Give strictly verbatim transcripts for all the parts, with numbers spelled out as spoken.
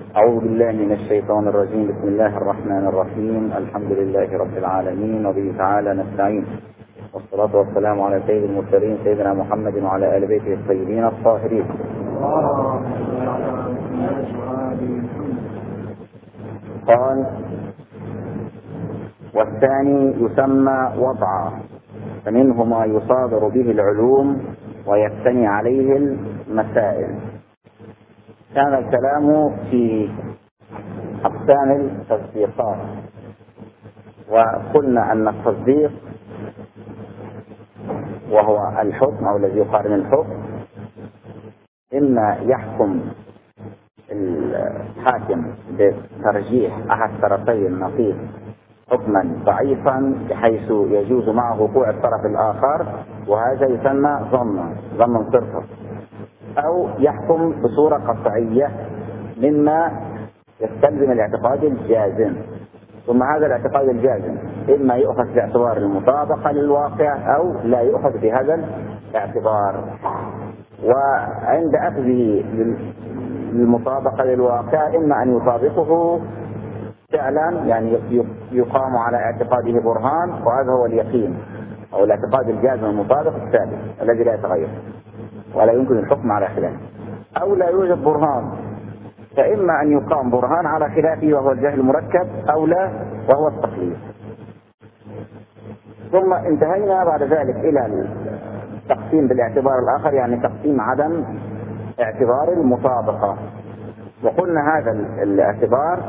أعوذ بالله من الشيطان الرجيم. بسم الله الرحمن الرحيم. الحمد لله رب العالمين وبه تعالى نستعين، والصلاة والسلام على سيد المرسلين سيدنا محمد وعلى آل بيته الطيبين الطاهرين. قال: والثاني يسمى وضعا، فمنه ما يصادر به العلوم ويبتني عليه المسائل. كان الكلام في أقسام التصديقات، وقلنا أن التصديق وهو الحكم أو الذي يقارن الحكم، إما يحكم الحاكم بترجيح أحد طرفي النقيض حكما ضعيفا بحيث يجوز معه وقوع الطرف الآخر، وهذا يسمى ظنا ظنا صرفا، أو يحكم بصورة قطعية مما يستلزم الاعتقاد الجازم. ثم هذا الاعتقاد الجازم إما يؤخذ باعتبار المطابقة للواقع أو لا يؤخذ بهذا الاعتبار. وعند أخذه للمطابقة للواقع إما أن يطابقه فعلا، يعني يقام على اعتقاده برهان، وهذا هو اليقين أو الاعتقاد الجازم المطابق الثابت الذي لا يتغير ولا يمكن الحكم على خلافه، أو لا يوجد برهان، فإما أن يقام برهان على خلافه وهو الجهل المركب، أو لا وهو التقليد. ثم انتهينا بعد ذلك إلى التقسيم بالاعتبار الآخر، يعني تقسيم عدم اعتبار المطابقة. وقلنا هذا الاعتبار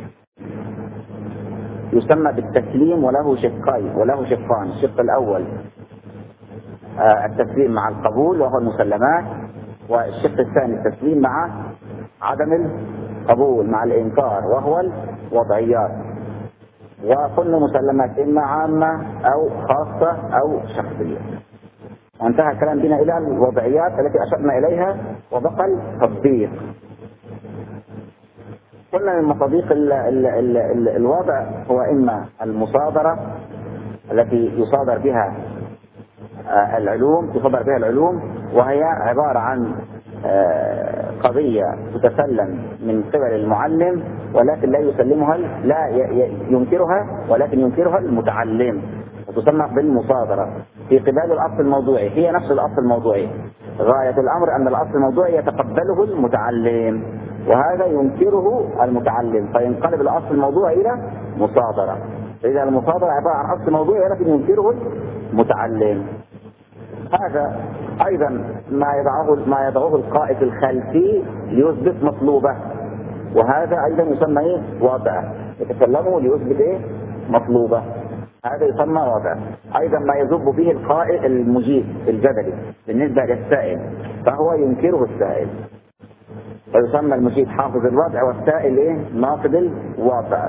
يسمى بالتسليم، وله شقين وله شقان. الشق الأول التسليم مع القبول وهو المسلمات، والشق الثاني التسليم مع عدم القبول مع الإنكار وهو الوضعيات. وقلنا مسلمات إما عامة أو خاصة أو شخصية. وانتهى الكلام بنا إلى الوضعيات التي أشرنا إليها، وبقى التطبيق. قلنا من مصادق ال ال ال ال الوضع هو إما المصادرة التي يصادر بها العلوم تصدر بها العلوم، وهي عبارة عن قضية تتسلم من قبل المعلم ولكن لا يسلمها لا ينكرها ولكن ينكرها المتعلم، وتسمى بالمصادرة في قبال الأصل الموضوعي. هي نفس الأصل الموضوعي، غاية الأمر أن الأصل الموضوعي يتقبله المتعلم وهذا ينكره المتعلم، فينقلب الأصل الموضوعي إلى مصادرة. إذا المصادرة عبارة عن أصل موضوعي ولكن ينكره المتعلم. هذا أيضا ما يضعه ما يضعه القائد الخلفي ليثبت مطلوبه، وهذا أيضا يسمى إيه؟ وضع، يتكلمه ليثبت إيه؟ مطلوبه، هذا يسمى وضع. أيضا ما يذب به القائد المجيب الجدلي بالنسبة للسائل، فهو ينكره السائل، ويسمى المجيب حافظ الوضع والسائل إيه؟ ناقض الوضع.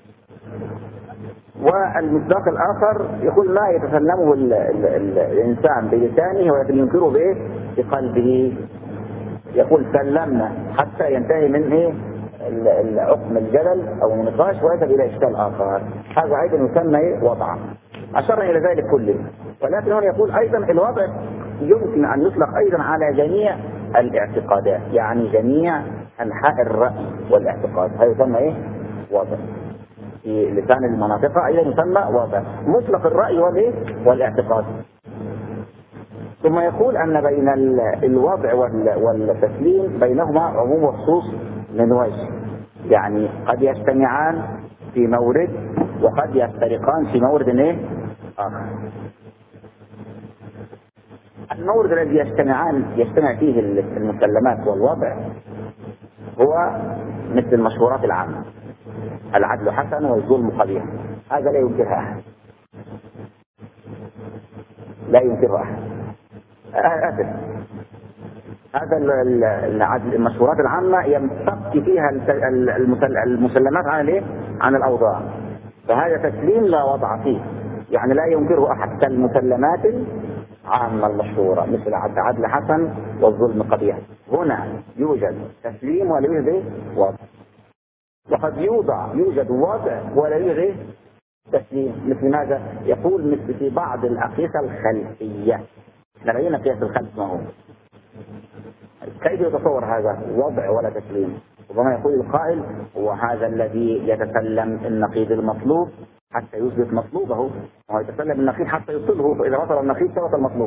والمصداق الآخر يقول ما يتسلمه ال ال ال الإنسان بلسانه ولكن ينكره بإيه؟ بقلبه. يقول سلمنا حتى ينتهي من إيه؟ حكم الجدل أو النقاش ويذهب إلى إشكال آخر، هذا أيضا يسمى إيه؟ وضعا. أشرنا إلى ذلك كله. ولكن هنا يقول أيضا الوضع يمكن أن يطلق أيضا على جميع الاعتقادات، يعني جميع أنحاء الرأي والاعتقاد، هذا يسمى إيه؟ وضع. في لسان المناطق أيضا يسمى وضع، مطلق الرأي والإيه؟ والاعتقاد. ثم يقول أن بين الوضع والتسليم بينهما عموم وخصوص من وجه، يعني قد يجتمعان في مورد وقد يفترقان في مورد إيه؟ آخر. المورد الذي يجتمعان يجتمع فيه المسلمات والوضع هو مثل المشهورات العامة: العدل حسن والظلم قبيح، هذا لا ينكرها أحد، لا ينكرها أحد. أسف، هذا العدل المشهورات العامة ينفك فيها المسلمات عن الايه؟ عن الأوضاع، فهذا تسليم لا وضع فيه، يعني لا ينكره أحد، كالمسلمات العامة المشهورة مثل العدل حسن والظلم قبيح. هنا يوجد تسليم ولا يوجد وضع، وقد يوضع يوجد وضع ولا يوجد تسليم. مثل ماذا؟ يقول مثل في بعض الأقيسة الخلفية. احنا رأينا قياس الخلف ما هو، كيف يتصور هذا وضع ولا تسليم؟ ربما يقول القائل هو هذا الذي يتسلم النقيض المطلوب حتى يثبت مطلوبه، وهو يتسلم النقيض حتى يصله، فإذا وصل النقيض ثبت المطلوب.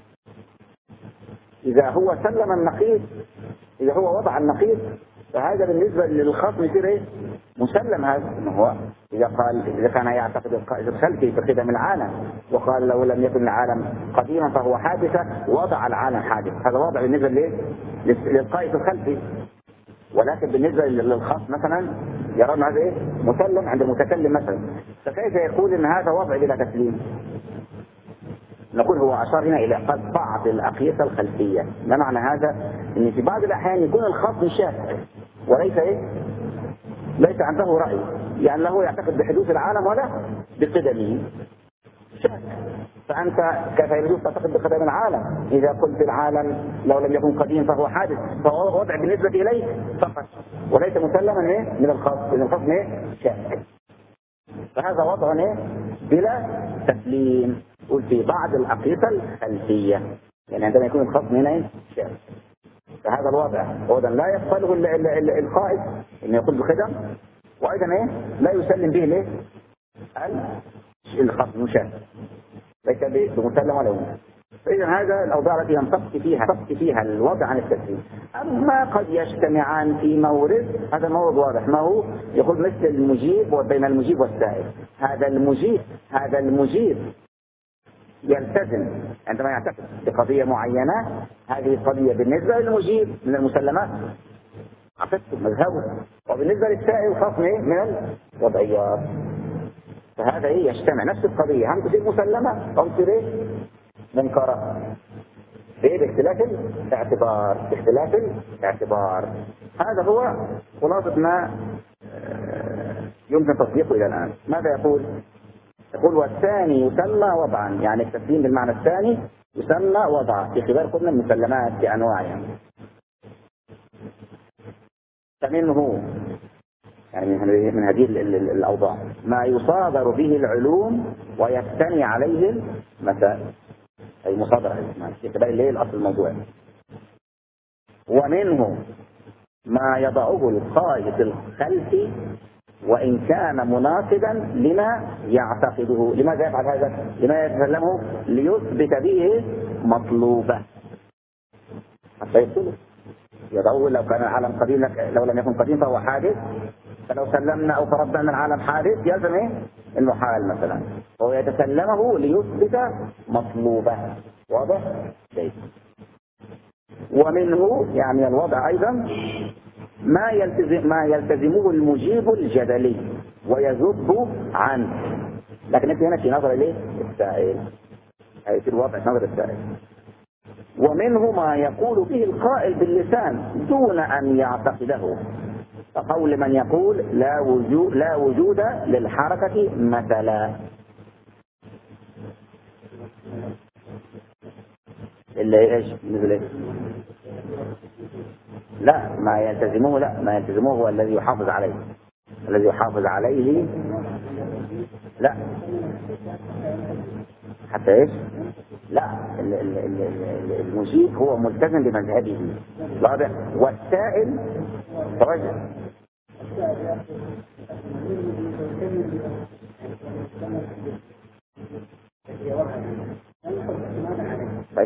إذا هو سلم النقيض، إذا هو وضع النقيض، فهذا بالنسبة للخصم يصير إيه؟ مسلم. هذا إنه هو إذا قال إذا كان يعتقد القائد الخلفي في خدم العالم وقال لو لم يكن العالم قديما فهو حادثة، وضع العالم حادث، هذا وضع بالنسبة ليه؟ للقائد الخلفي. ولكن بالنسبة للخصم مثلا يرون هذا إيه؟ مسلم عند المتكلم مثلا، فكيف يقول إن هذا وضع بلا تسليم؟ نقول هو أشار هنا إلى قد بعض الأقيسة الخلفية. ما معنى هذا؟ إن في بعض الأحيان يكون الخصم شافعي وليس إيه؟ ليس عنده رأي، يعني لا هو يعتقد بحدوث العالم ولا بقدمه، شاك. فأنت كيف يجوز تعتقد بقدم العالم إذا قلت العالم لو لم يكن قديم فهو حادث؟ فهو وضع بالنسبة إليك فقط وليس مسلما إيه؟ من الخصم، من الخصم إيه؟ شاك. فهذا وضع إيه؟ بلا تسليم. قل في بعض الأقيسة الخلفية، يعني عندما يكون الخصم هنا إيه؟ شاك. فهذا الوضع وضع لا يقبله القائد إنه يقول بخدم، وأيضا إيه؟ لا يسلم به ليه؟ الخصم شاك، ليس بمسلم ولا يمكن. فإذا هذا الأوضاع التي ينطبق فيها تطبق فيها الوضع عن التسليم. أما قد يجتمعان في مورد، هذا المورد واضح ما هو، يقول مثل المجيب وبين المجيب والسائل. هذا المجيب هذا المجيب يلتزم عندما يعتقد بقضية معينة، هذه القضية بالنسبة للمجيب من المسلمات عقدته مذهبه، وبالنسبة للسائل خصم من الوضعيات. فهذا إيه؟ يجتمع نفس القضية، هم تصير مسلمة أو تصير إيه؟ منكرة، بإيه؟ باختلاف الاعتبار، باختلاف الاعتبار. هذا هو خلاصة ما يمكن تطبيقه إلى الآن. ماذا يقول؟ يقول والثاني يسمى وضعا، يعني التسليم بالمعنى الثاني يسمى وضعا في خلال كل المسلمات بأنواعها. فمنه يعني من هذه الأوضاع ما يصادر به العلوم ويبتني عليه المسائل، أي مصادرة يتبين ليه الأصل الموضوع. ومنه ما يضعه القائد الخلفي وإن كان مناقضا لما يعتقده. لماذا يفعل هذا؟ لما يتسلمه؟ ليثبت به مطلوبة حتى يبطله. يضعه لو كان العالم قديم، لو لم يكن قديم فهو حادث، فلو سلمنا أو فرضنا أن العالم حادث يلزم إيه؟ المحال مثلا، وهو يتسلمه ليثبت مطلوبة. واضح؟ جيد. ومنه يعني الوضع أيضا ما يلتزم ما يلتزمه المجيب الجدلي ويذب عنه، لكن انت هنا في نظر ليه؟ السائل، هي في الوضع في نظر السائل. ومنه ما يقول به القائل باللسان دون أن يعتقده، فقول من يقول لا وجود لا وجود للحركة مثلا، اللي ايش مثل ايش؟ لا ما يلتزمه، لا ما يلتزمه هو الذي يحافظ عليه، الذي يحافظ عليه لا حتى ايش؟ لا المجيب هو ملتزم بمذهبه، واضح؟ والسائل رجل طيب.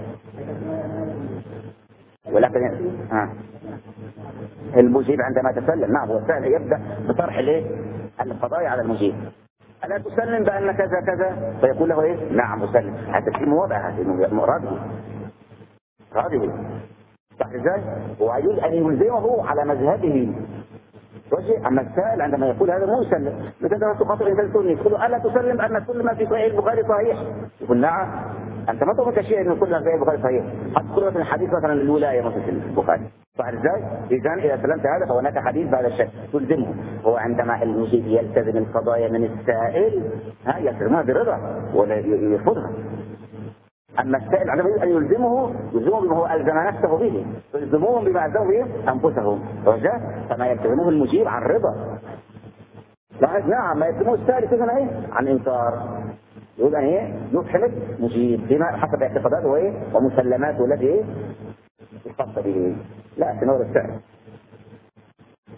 ولكن ها المجيب عندما تسلم نعم هو السائل يبدأ بطرح الايه؟ القضايا على المجيب. ألا تسلم بأن كذا كذا؟ فيقول له ايه؟ نعم أسلم. هذا في موضع، هذه راضي راضي صح ازاي؟ هو يريد أن يلزمه على مذهبه وجه. أما السائل عندما يقول هذا مو يسلم، مثلا تخاطب إنسان سني تقول له ألا تسلم أن كل ما في صحيح البخاري صحيح؟ يقول نعم. أنت ما تقول شيء إنه كل ما في البخاري صحيح، حتى تقول مثلا الحديث مثلا الولاية مثلا في البخاري صح ازاي؟ إذا إذا سلمت هذا فهناك حديث بهذا الشيء تلزمه. هو عندما المجيب يلتزم القضايا من السائل ها يلتزمها برضا ولا يرفضها. أما السائل عندما يريد أن يلزمه يلزمه بما هو ألزم نفسه به، يلزموهم بما ألزموا به أنفسهم، فما يلتزمه المجيب عن رضا. لاحظ نعم ما يلزمه السائل كذا ايه؟ عن إنكار. يقول أن ايه؟ يفحمد مجيب بما حسب اعتقاداته ايه؟ ومسلماته التي ايه؟ الخاصة به. لا في نور السائل.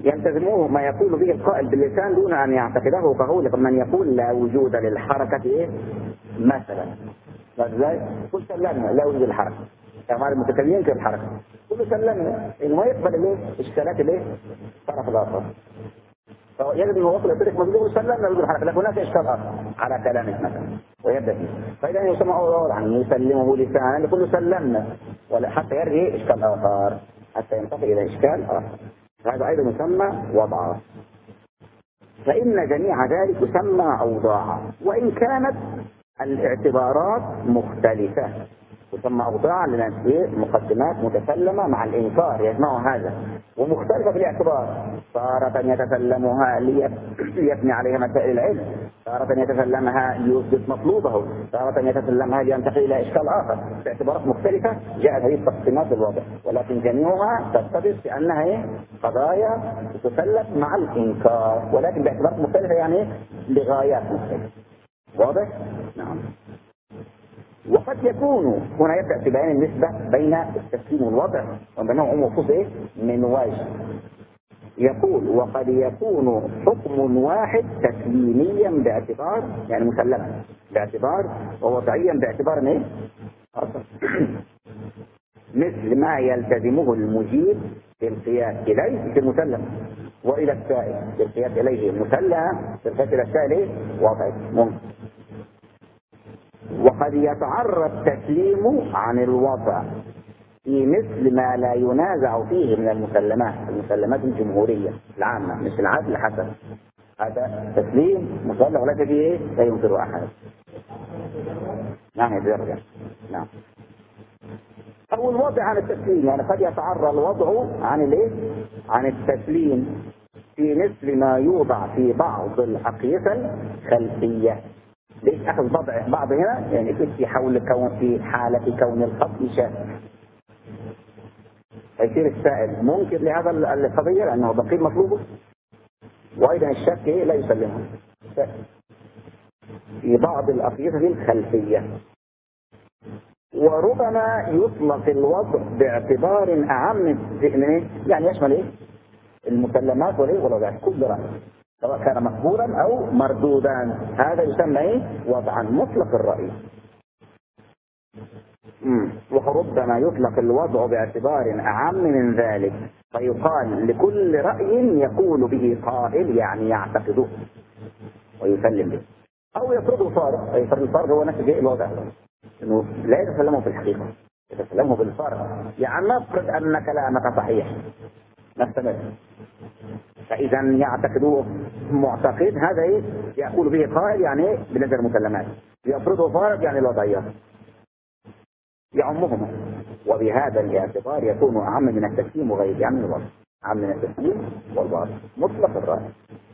يلتزموه ما يقول به القائل باللسان دون أن يعتقده كقول من يقول لا وجود للحركة إيه مثلا. ازاي؟ كل سلمنا لا وجود للحركة، يعني المتكلمين في الحركة كل سلمنا إنه ما يقبل الايه اشكالات الايه الطرف الآخر، فيجب أن يوصل الطريق مجدور سلمنا وجود الحركة، لكن هناك إشكال آخر على كلامه مثلا ويبدأ فيه، فإذا يسمى أولا عن يسلمه لسانا كل سلمنا ولا حتى يرجع إشكال آخر حتى ينتقل إلى إشكال آخر، هذا أيضا يسمى وضعا. فإن جميع ذلك يسمى أوضاعا، وإن كانت الاعتبارات مختلفة تسمى أوضاعا لأن مقدمات متسلمة مع الإنكار يجمع هذا، ومختلفة في الاعتبار، تارة يتسلمها ليبني عليها مسائل العلم، تارة يتسلمها ليثبت مطلوبه، تارة يتسلمها لينتقل إلى إشكال آخر، باعتبارات مختلفة جاءت هذه التقسيمات الواضح، ولكن جميعها تتفق بأنها قضايا تسلم مع الإنكار، ولكن باعتبارات مختلفة يعني لغايات مختلفة. واضح؟ نعم. وقد يكون هنا يبدأ في بيان النسبة بين التسليم والوضع وبينهم عموم وخصوص إيه؟ من وجه. يقول وقد يكون حكم واحد تسليميا باعتبار يعني مسلما باعتبار ووضعيا باعتبار ايه؟ مثل ما يلتزمه المجيب بالقياس إليه في المسلم وإلى السائل بالقياس إليه مسلم بالقياس إلى السائل إيه؟ وضعي ممكن. وقد يتعرى التسليم عن الوضع في مثل ما لا ينازع فيه من المسلمات المسلمات الجمهورية العامة مش العدل حسب، هذا تسليم مسلم وليس فيه ايه لا ينكر أحد. نعم يرجع. نعم. أو الوضع عن التسليم، يعني قد يتعرى الوضع عن الايه عن التسليم في مثل ما يوضع في بعض الأقيسة الخلفية. ليش أخذ وضع بعض هنا؟ يعني في حول كون في حالة كون الخط شاذ يصير السائل منكر لهذا القضية لأنه بقيل مطلوبه، وأيضا الشك لا يسلمه في بعض الأقيسة الخلفية. وربما يطلق الوضع باعتبار أعم من يعني يشمل إيه؟ المسلمات والوضع كل رأي سواء كان مقبولا أو مردودا، هذا يسمى إيه؟ وضعا مطلق الرأي. وربما يطلق الوضع باعتبار أعم من ذلك فيقال لكل رأي يقول به قائل يعني يعتقده ويسلم به، أو يفرضه فارق. يفرض الفارق هو نفس الشيء الوضع إنه لا يتسلمه في الحقيقة يتسلمه بالفارق، يعني نفرض أن كلامك صحيح نستمر، فإذا يعتقدوه معتقد هذا إيه؟ يقول به قائل يعني بنظر المسلمات، يفرضه فارق يعني الوضعيات يعمهما، وبهذا الاعتبار يكون أعم من التسليم وغيره يعني الوضع أعم من التسليم والوضع مطلق الرأي.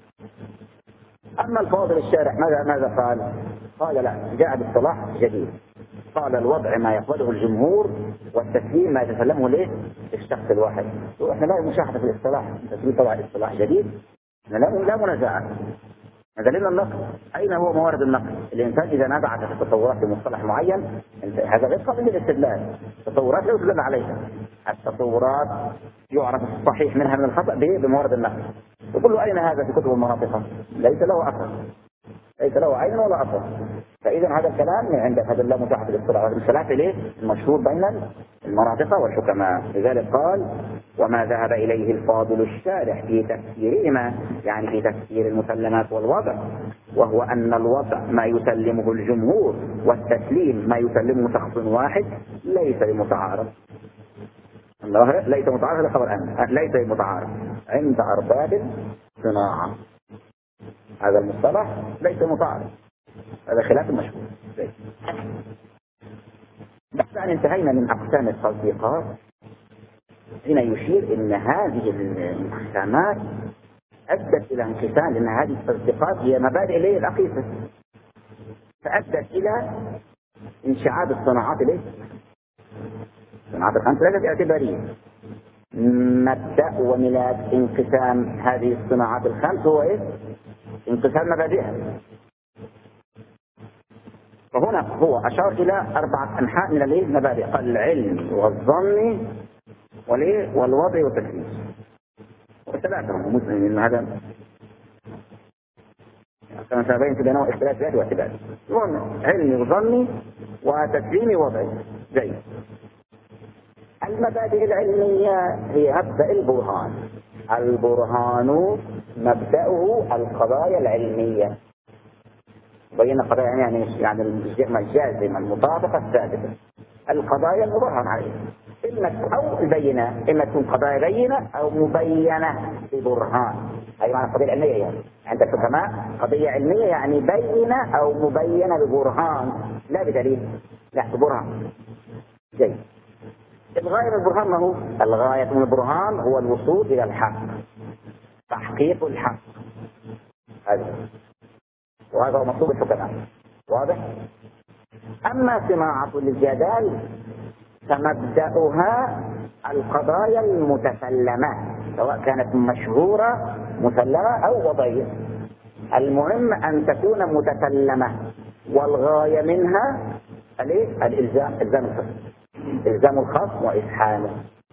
أما الفاضل الشارح ماذا ماذا قال؟ قال لا، جاء باصطلاح جديد، قال الوضع ما يقبله الجمهور والتسليم ما يتسلمه ليه الشخص الواحد. واحنا لا مشاحة في الاصطلاح، التسليم طبعا اصطلاح جديد لا لا منازعة. دليل النقل أين هو موارد النقل؟ الإنسان إذا نزع في التصورات في مصطلح معين هذا غير قابل للاستدلال، التصورات لا يستدل عليها، التصورات يعرف الصحيح منها من الخطأ بموارد النقل. يقول له أين هذا في كتب المناطق؟ ليس له أثر، ليس له عين ولا أثر. فإذا هذا الكلام من عند هذا لا متاحة الاصطلاح الخلاف إليه المشهور بين المناطق والحكماء. لذلك قال وما ذهب إليه الفاضل الشارح في تفسيرهما يعني في تفسير المسلمات والوضع، وهو أن الوضع ما يسلمه الجمهور والتسليم ما يسلمه شخص واحد ليس بمتعارض. ليس متعارض هذا خبر أن ليس بمتعارض عند أرباب صناعة، هذا المصطلح ليس متعارض، هذا خلاف المشهور. بعد أن انتهينا من أقسام التصديقات هنا يشير أن هذه المحكمات أدت إلى انقسام، لأن هذه التصديقات هي مبادئ إليه الأقيسة، فأدت إلى انشعاب الصناعات إليه صناعات الخمس ثلاثة اعتبارية. مبدأ وميلاد انقسام هذه الصناعات الخمس هو إيه؟ انقسام مبادئها. فهنا هو أشار إلى أربعة أنحاء من المبادئ، قال العلم والظن والوضع والتكليف. ثلاثة مسلم إن هذا كما سنبين في بينهم اختلاف ذاتي واعتباري. المهم علمي وظني وتسليمي وضعي. جيد. المبادئ العلمية هي مبدأ البرهان. البرهان مبدأه القضايا العلمية. بين قضايا يعني يعني الجازمة المطابقة الثابتة. القضايا المبرهن عليها إما أو البينة، إما تكون قضايا بينة أو مبينة ببرهان. أي معنى القضية العلمية يعني عند الحكماء قضية علمية يعني بينة أو مبينة ببرهان لا بدليل، لا ببرهان. جيد. الغاية من البرهان ما هو؟ الغاية من البرهان هو الوصول إلى الحق، تحقيق الحق. هذا وهذا هو مطلوب الحكماء. واضح؟ أما صناعة الجدال فمبدأها القضايا المتسلمة سواء كانت مشهورة مسلمة أو وضعية. المهم أن تكون متسلمة والغاية منها الإلزام، إلزام الخصم، إلزام الخصم وإسحامه.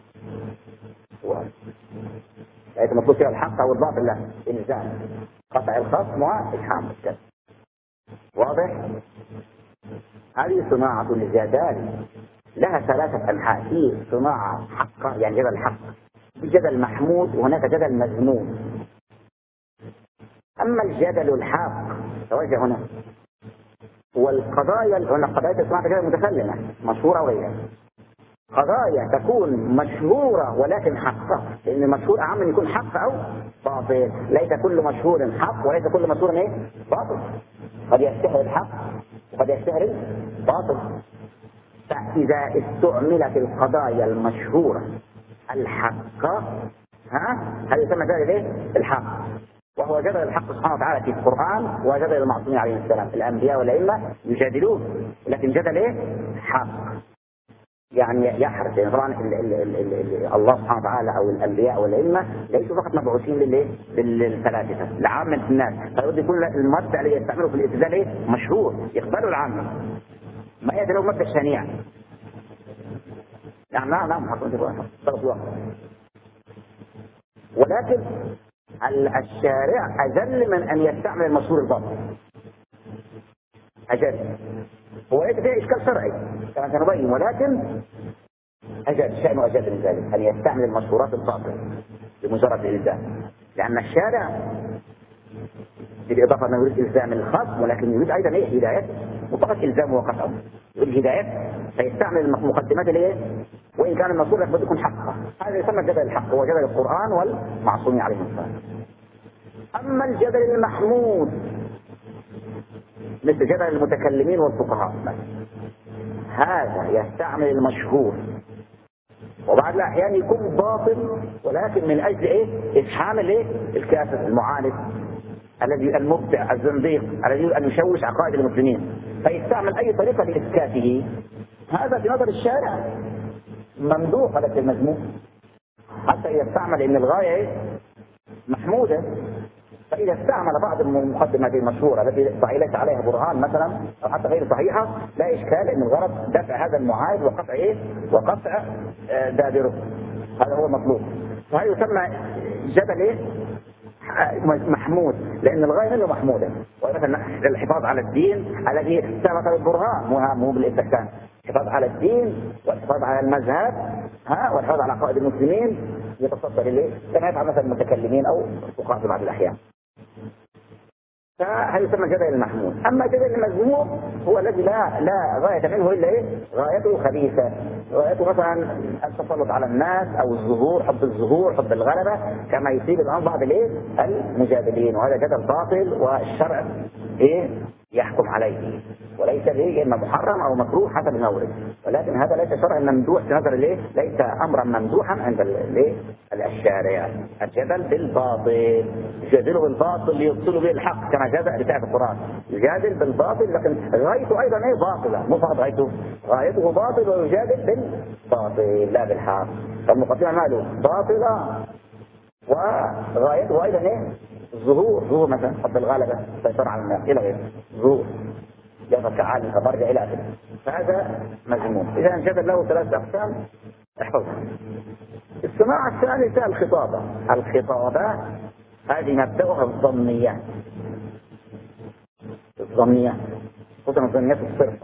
لأنه مطلوب فيها الحق أو الباطل، لا إلزام قطع الخصم وإسحامه. واضح؟ هذه صناعة الجدال لها ثلاثة أنحاء. في صناعة حقة يعني جدل حق، في جدل محمود وهناك جدل مذموم. أما الجدل الحق توجه هنا والقضايا هنا قضايا صناعة جدل متسلمة مشهورة وغيرها. قضايا تكون مشهورة ولكن حقة، لأن المشهور أعم من يكون حق أو باطل. ليس كل مشهور حق وليس كل مشهور إيه؟ باطل. قد يستهر الحق وقد يستهر الباطل. فإذا استعملت القضايا المشهورة الحقة ها هذا يسمى جدل ايه؟ الحق، وهو جدل الحق سبحانه وتعالى في القرآن وجدل المعصومين عليهم السلام. الأنبياء والأئمة يجادلون لكن جدل ايه؟ حق يعني يحرص. يعني طبعا ال ال ال ال ال الله سبحانه وتعالى او الانبياء والائمه ليسوا فقط مبعوثين للايه؟ للفلاسفه لعامه الناس. فيقول يكون المبدا اللي يستعمله في الاستدلال ايه؟ مشهور يقبله العامه، ما يدلوا مبدا شنيع. يعني نعم نعم حق ولكن الشارع اذل من ان يستعمل المشهور الباطل. أجل هو ليس فيه إشكال شرعي كما سنبين، ولكن أجل شأنه أجل من ذلك أن يستعمل المشهورات الباطلة بمجرد الإلزام، لأن الشارع بالإضافة أنه يريد إلزام الخصم ولكن يريد أيضا إيه؟ هدايته، وفقط إلزامه وقطعه يريد هدايته، فيستعمل المقدمات اللي إيه؟ وإن كان المشهور لابد يكون حقا. هذا يسمى جدل الحق، هو جدل القرآن والمعصومين عليهم السلام. أما الجدل المحمود مثل جدل المتكلمين والفقهاء هذا يستعمل المشهور وبعد الأحيان يكون باطل ولكن من أجل إيه؟ إفحام الإيه؟ الكافر المعاند الذي المبدع الزنديق الذي يريد أن يشوش عقائد المسلمين، فيستعمل أي طريقة لإسكاته. هذا في نظر الشارع ممدوح ولكن مذموم، حتى يستعمل إن الغاية إيه؟ محمودة. فإذا استعمل بعض المقدمات المشهورة التي ليس عليها برهان مثلا أو حتى غير صحيحة لا إشكال، إن الغرض دفع هذا المعاند وقطع إيه؟ وقطع دابره. هذا هو المطلوب. وهذا يسمى جدل إيه؟ محمود، لأن الغاية منه محمودة. ومثلا الحفاظ على الدين الذي ثبت بالبرهان مو بالاستحسان، الحفاظ على الدين والحفاظ على المذهب ها والحفاظ على عقائد المسلمين يتصدر إليه كما يفعل مثلا المتكلمين أو الفقهاء في بعض الأحيان. فهذا يسمى جدل المحمود. أما جدل المذموم هو الذي لا لا غاية منه إلا إيه؟ غايته خبيثة، غايته مثلا التسلط على الناس أو الظهور، حب الظهور، حب الغلبة، كما يصيب الآن بعض الإيه؟ المجادلين، وهذا جدل باطل والشرع إيه؟ يحكم عليه، وليس به إما محرم أو مكروه حسب المورد، ولكن هذا ليس شرعا ممدوح في نظر الإيه؟ ليس أمرا ممدوحا عند الإيه؟ الشارع. الجدل بالباطل، يجادله بالباطل ليبطلوا به الحق كما جاء بتاع القرآن، يجادل بالباطل لكن غايته أيضا إيه؟ باطلة، مو فقط غايته غايته باطل ويجادل بالباطل لا بالحق. فالمقدمة ماله باطلة وغايته أيضا إيه؟ الظهور، ظهور مثلا حب الغلبة، سيطرة على الناس إلى غيره، ظهور يظهر كعالم كمرجع إلى آخره، فهذا مذموم. إذا الجدل له ثلاثة أقسام: احفظها. الصناعة الثالثة الخطابة. الخطابة هذه مبدأها الظنيات. الظنيات خصوصا الظنيات الصرفة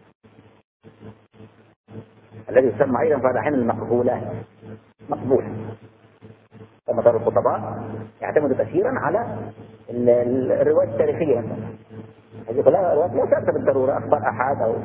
الذي يسمى أيضا بعد حين المقبولات، مقبول. كما قال الخطباء يعتمد كثيرا على الروايات التاريخية مثلا، هذه كلها روايات لا تأتي بالضرورة أخبار أحد أو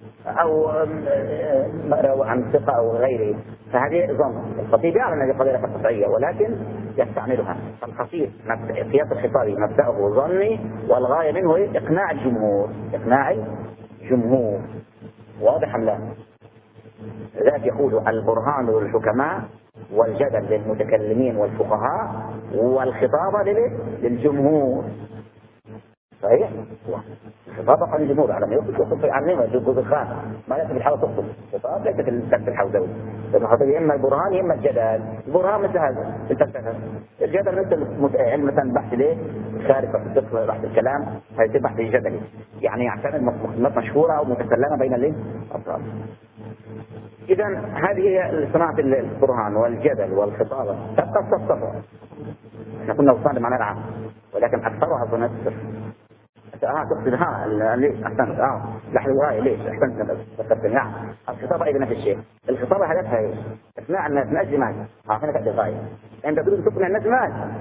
أو عن ثقة أو غيره، فهذه ظن. الخطيب يعلم هذه قضية قطعية ولكن يستعملها. الخطيب سياق الخطابي مبدأه ظني والغاية منه إقناع الجمهور، إقناع الجمهور. واضح أم لا؟ ذاك يقول البرهان للحكماء والجدل للمتكلمين والفقهاء والخطابة للجمهور. صحيح؟ الخطابة عن الجمهور على ما يخطب في عنهم الجزء الخاص ما لازم يحاول تخطب الخطاب ليس في الفلسفة الحوزوي. الخطيب إما البرهان إما الجدل. البرهان مثل هذا الفلسفة، الجدل مثل علم مثلا بحث ليه خارج الفقه بحث الكلام، هذا بحث جدلي يعني يعتمد مقولات مشهورة أو متسلمة بين الأفراد. إذا هذه هي صناعة البرهان والجدل والخطابة. تبقى الصفة احنا كنا وصلنا معنى العام ولكن أكثرها ظنات الصفر. اه تقصد ها ليش احسنت اه لحظه وراي ليش احسنت فكرت نعم. الخطابه ايضا نفس الشيء. الخطابه هدفها ايش؟ اقناع الناس من اجل ماذا؟ اه هنا كانت الغايه. انت تريد تقنع الناس ماذا؟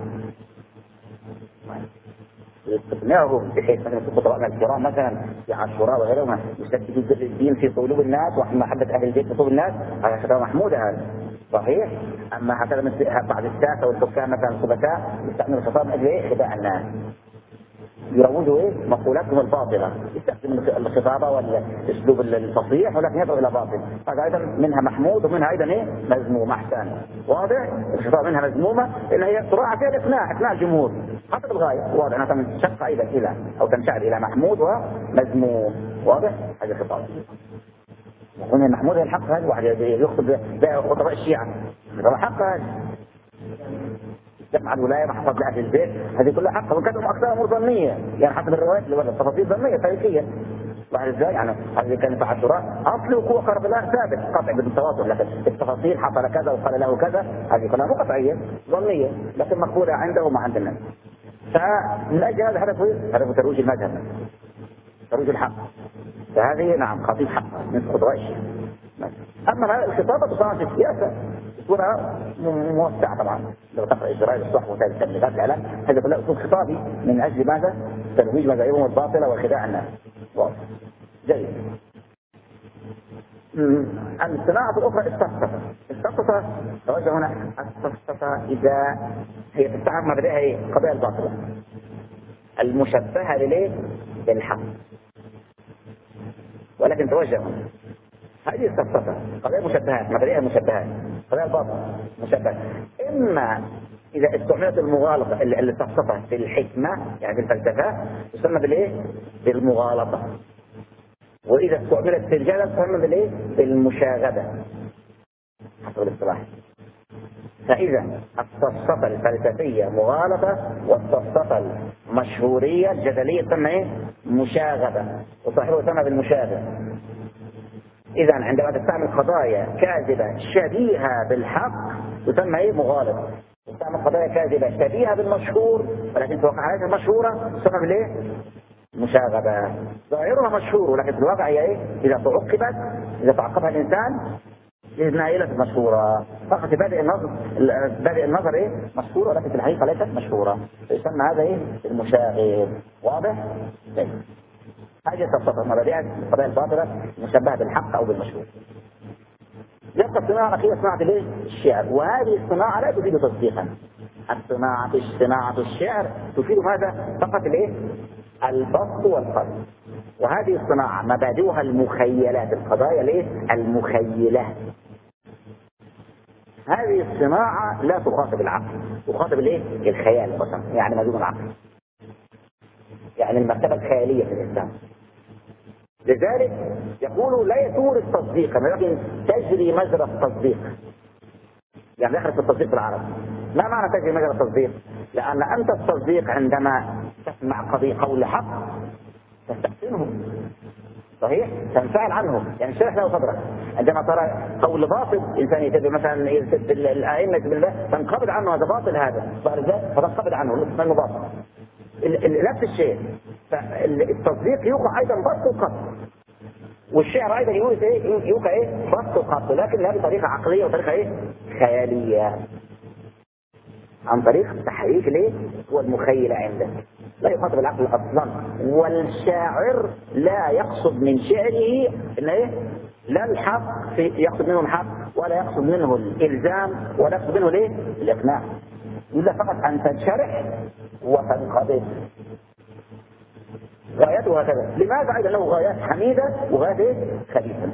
تقنعهم بحيث مثلا في خطبائنا الكرام مثلا في عاشوراء وغيرهم يسددوا الدين في قلوب الناس ومحبه اهل البيت في قلوب الناس، هذا خطابه محموده هذا صحيح. اما هكذا مثل بعض الساسه والحكام مثلا الخبثاء يستعملوا الخطاب من اجل ايه؟ خداع الناس، يروجوا ايه؟ مقولاتهم الباطلة، يستخدموا الخطابة والاسلوب الفصيح ولكن يدعو الى باطل. هذا ايضا منها محمود ومنها ايضا ايه؟ مذموم. احسن واضح؟ الخطابة منها مذمومة لان هي صراحة فيها الاقناع، اقناع الجمهور حسب الغاية. واضح انها تنشق ايضا الى او تنشعر الى محمود ومذموم. واضح؟ هذه الخطابة. هنا محمود هي الحق. هذا واحد يخطب خطباء الشيعة هذا حق، هذا جمع الولاية محفظ لأهل البيت، هذه كلها حق وكانت أكثر أمور ظنية يعني حسب الروايات اللي وردت تفاصيل ظنية تاريخية. بعد ازاي يعني هذه كانت عاشوراء اصل وقوع كربلاء ثابت قطع بدون تواصل، لكن التفاصيل حصل كذا وقال له كذا هذه كلها مو قطعية ظنية لكن مقولة عنده وما عند الناس. فمن أجل هذا هدفه هدف ترويج المذهب، ترويج الحق. فهذه نعم خطيب حق من خطباء الشيعة. أما الخطابة تصنع في السياسة بصورة موسعة طبعا، لو تقرأ إجراء الصحف وسائل التبليغات الإعلام هذا كله أسلوب خطابي من أجل ماذا؟ ترويج مذاهبهم الباطلة وخداع الناس. واضح. جيد. الصناعة الأخرى السفسطة. السفسطة توجه هنا السفسطة إذا هي تستعمل مبدئها هي قضايا الباطلة المشبهة لليه؟ بالحق، ولكن توجه هذه السفسطة قضايا مشبهات، مبادئها مشبهات، قضايا الباطل مشبهة. إما إذا استعملت المغالطة السفسطة في الحكمة يعني في الفلسفة تسمى بالإيه؟ بالمغالطة. وإذا استعملت في الجدل تسمى بالإيه؟ بالمشاغبة حسب الاصطلاح. فإذا السفسطة الفلسفية مغالطة والسفسطة المشهورية الجدلية تسمى إيه؟ مشاغبة، وصاحبه يسمى بالمشاغب. إذا عندما تستعمل قضايا كاذبة شبيهة بالحق تسمى إيه؟ مغالط. تستعمل قضايا كاذبة شبيهة بالمشهور ولكن توقعات المشهورة تسمى بالإيه؟ مشاغبة. ظاهرها مشهور ولكن في الواقع هي إيه؟ إذا تعقبت إذا تعقبها الإنسان إذن عائلة مشهورة فقط بادئ النظر بادئ النظر إيه؟ مشهورة ولكن في الحقيقة ليست مشهورة، يسمى هذا إيه؟ المشاغب. واضح؟ طيب. هذه السفسطة مبادئها القضايا الباطلة مشبهة بالحق أو بالمشهور. يبقى الصناعة الأخيرة صناعة الايه؟ الشعر، وهذه الصناعة لا تفيد تصديقا. الصناعة صناعة الشعر تفيد ماذا؟ فقط الايه؟ البسط والقصد. وهذه الصناعة مبادئها المخيلات، القضايا الايه؟ المخيلات. هذه الصناعة لا تخاطب العقل، تخاطب الايه؟ الخيال مثلا، يعني ما دون العقل، يعني المرتبة الخيالية في الإنسان. لذلك يقولوا لا يثور التصديق ولكن تجري مجرى التصديق. يعني يخرج في التصديق بالعربي. ما معنى تجري مجرى التصديق؟ لأن أنت التصديق عندما تسمع قضية قول حق تستحسنه صحيح؟ تنفعل عنه، يعني شرح له صدرك عندما ترى قول باطل انسان يتبع مثلا يسب الائمه بالله تنقبض عنه، هذا باطل، هذا صار ذلك فتنقبض عنه اسمه باطل. نفس الشيء، فالتصديق يوقع ايضا بسط وقط، والشعر ايضا يوقع ايه بسط وقط، لكن لا بطريقه عقليه وطريقه ايه خياليه، عن طريق تحريك الايه والمخيله عندك، لا يخاطب العقل اصلا. والشاعر لا يقصد من شعره ان ايه لا الحق في يقصد منه الحق، ولا يقصد منه الالزام، ولا يقصد منه الايه الاقناع، الا فقط ان تنشرح وتنقبض. غايته هكذا. لماذا ايضا له غايات حميده وغايات ايه خبيثه؟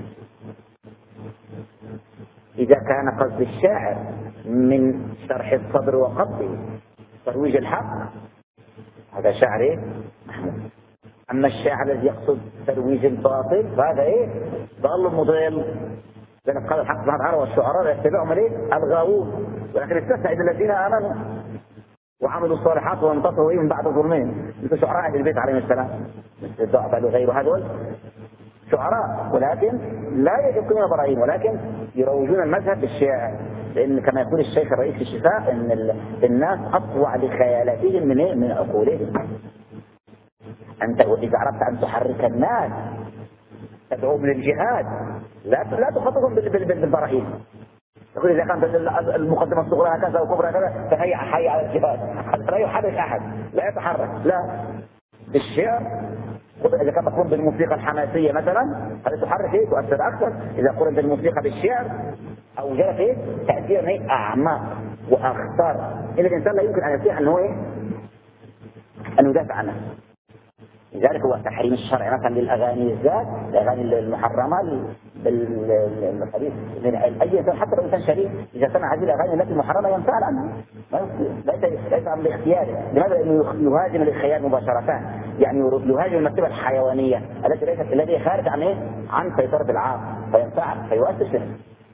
إذا كان قصد الشاعر من شرح الصدر وقبضه ترويج الحق هذا شعر إيه؟ محمود. أما الشاعر الذي يقصد ترويج الباطل فهذا إيه؟ ضال مضل. لأن قال الحق سبحانه وتعالى والشعراء يتبعهم إيه؟ الغاوون، ولكن استثنى إذا الذين آمنوا وعملوا الصالحات وانتصروا إيه من بعد ظلمهم، مثل شعراء أهل البيت عليهم السلام، مثل الضعفاء وغيره، هذول شعراء ولكن لا يقيمون براهين، ولكن يروجون المذهب بالشعر، لأن كما يقول الشيخ الرئيس في الشفاء إن الناس أطوع لخيالاتهم من إيه؟ من عقولهم. أنت إذا أردت أن تحرك الناس تدعوهم للجهاد لا لا تخاطبهم بالبراهين. يقول إذا كانت المقدمة الصغرى هكذا وكبرى هكذا فهيا حي على الجهاد، لا يحرك أحد، لا يتحرك، لا. بالشعر إذا كانت تقوم بالموسيقى الحماسية مثلا هذا تحرك إيه تؤثر أكثر. إذا قرن بالموسيقى بالشعر أو جاء إيه تأثير إيه أعمق وأخطر، إن الإنسان لا يمكن أن يستطيع أن هو إيه أن يدافع عنه. لذلك هو تحريم الشرع مثلا للأغاني الذات، الأغاني المحرمة بالحديث من أي إنسان حتى لو إنسان شريف إذا سمع هذه الأغاني التي محرمة ينفعل عنها، ليس عن الاختيار. لماذا؟ لأنه يهاجم الخيال مباشرة، يعني يهاجم المرتبة الحيوانية التي ليست الذي خارج عن إيه؟ عن سيطرة العقل فينفعل فيؤثر فيه.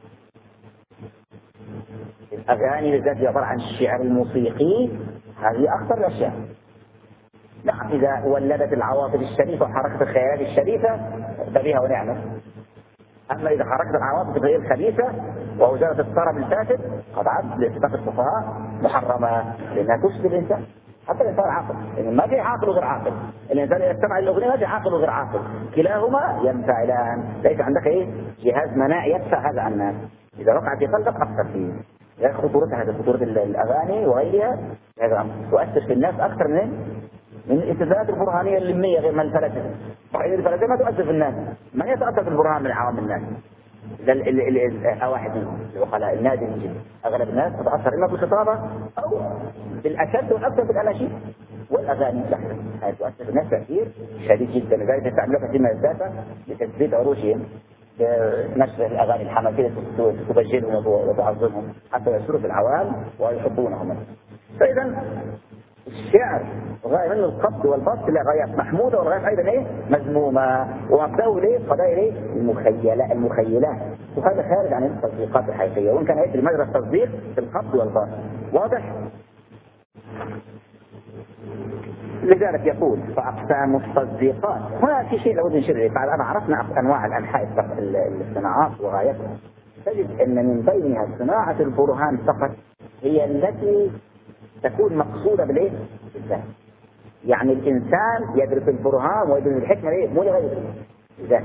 الأغاني بالذات عبارة عن الشعر الموسيقي، هذه أخطر الأشياء. نعم إذا ولدت العواطف الشريفة وحركت الخيالات الشريفة فبها ونعمة. أما إذا حركت العواطف غير الخبيثة ووجدت الطرب الفاسد طبعا لاتفاق الفقهاء محرمة، لأنها تفسد الإنسان، حتى الإنسان عاقل، يعني ما في عاقل وغير عاقل. الإنسان إذا استمع الأغنية ما في عاقل وغير عاقل، كلاهما ينفعلان. ليس عندك إيه جهاز مناع يدفع هذا عن الناس، إذا وقع في قلبك أثر فيه. يعني خطورتها هذه خطورة الأغاني وغيرها هذا تؤثر في الناس أكثر من من الاستدلالات البرهانية اللمية غير من الفلسفة. صحيح الفلسفة ما تؤثر في الناس، من يتأثر في البرهان من عوام الناس؟ واحد منهم العقلاء النادر جدا. أغلب الناس تتأثر إما بالخطابة أو بالأشد والأكثر بالأناشيد والأغاني تحت، هذه تؤثر في الناس تأثير شديد جدا. لذلك يستعملوها كثير من الدافع لتثبيت عروشهم، نشر الأغاني الحماسية تبجلهم وتعظمهم حتى يسروا في العوام ويحبونهم. فإذا الشعر غاية منه القبض والبسط لغايات محمودة وغايات أيضا إيه مذمومة، ومبدأه ليه قضايا ليه المخيلات المخيلات وهذا خارج عن التصديقات الحقيقية، وإن كان يجري مجرى التصديق في القبض والبسط واضح. لذلك يقول فأقسام التصديقات. هنا في شيء لابد نشير إليه. بعد أن عرفنا أنواع الأنحاء الصناعات وغايتها، تجد أن من بينها صناعة البرهان فقط هي التي تكون مقصودة بالايه؟ بالذات. يعني الإنسان يدرس البرهان ويدرس الحكمة ليه؟ مو لغيره ذات.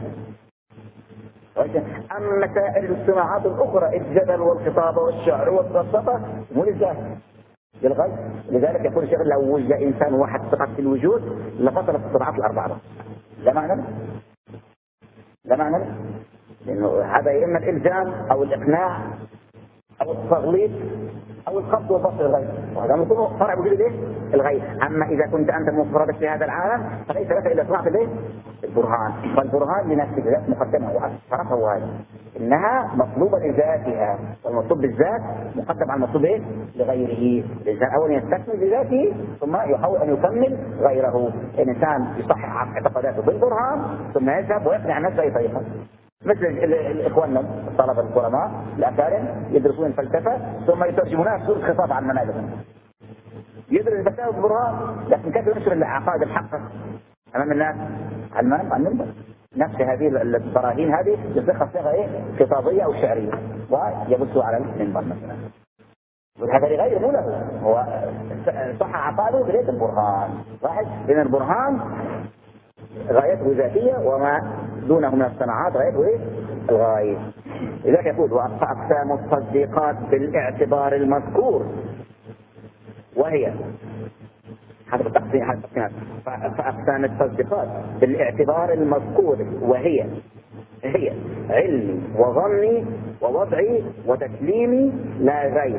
أما سائر الصناعات الأخرى الجدل والخطابة والشعر والفلسفة مو للذات للغير. لذلك يقول الشيخ لو وجد إنسان واحد فقط في الوجود لفصلت الصناعات الأربعة. لا معنى لا معنى لأنه هذا يا إما الإلزام أو الإقناع أو التغليط أو القبض والبسط للغير، وهذا مطلوب فرع وجود الايه؟ الغير. أما إذا كنت أنت مفردك في هذا العالم فليس لك إلا صناعة الايه؟ البرهان. فالبرهان لنفسك ذات مقدمة وعرفه هذا إنها مطلوبة لذاتها، والمطلوب بالذات مقدم على المطلوب ايه؟ لغيره. الإنسان أولا يستكمل بذاته ثم يحاول أن يكمل غيره. الإنسان يصحح اعتقاداته بالبرهان ثم يذهب ويقنع نفسه بأي طريقة. مثل الإخواننا الطلبة الكرماء الأكارم يدرسون الفلسفة ثم يترجمونها في صورة خطاب عن منازلهم. يدرس الفلسفة بالبرهان لكن كيف ينشر العقائد الحقة أمام الناس على المنبر؟ نفس هذه البراهين هذه يصيغها صيغه ايه خطابيه او شعريه ويبث على المنبر مثلا. هذا لغير مو له، هو صح عقاله بليس البرهان. واحد لان البرهان غايته ذاتيه وما دونه من الصناعات غايته ايه الغايه. لذلك يقول واقسام التصديقات بالاعتبار المذكور وهي حسب التقسيم حسب التقسيمات. فأقسام التصديقات بالاعتبار المذكور وهي هي علمي وظني ووضعي وتسليمي لا غير.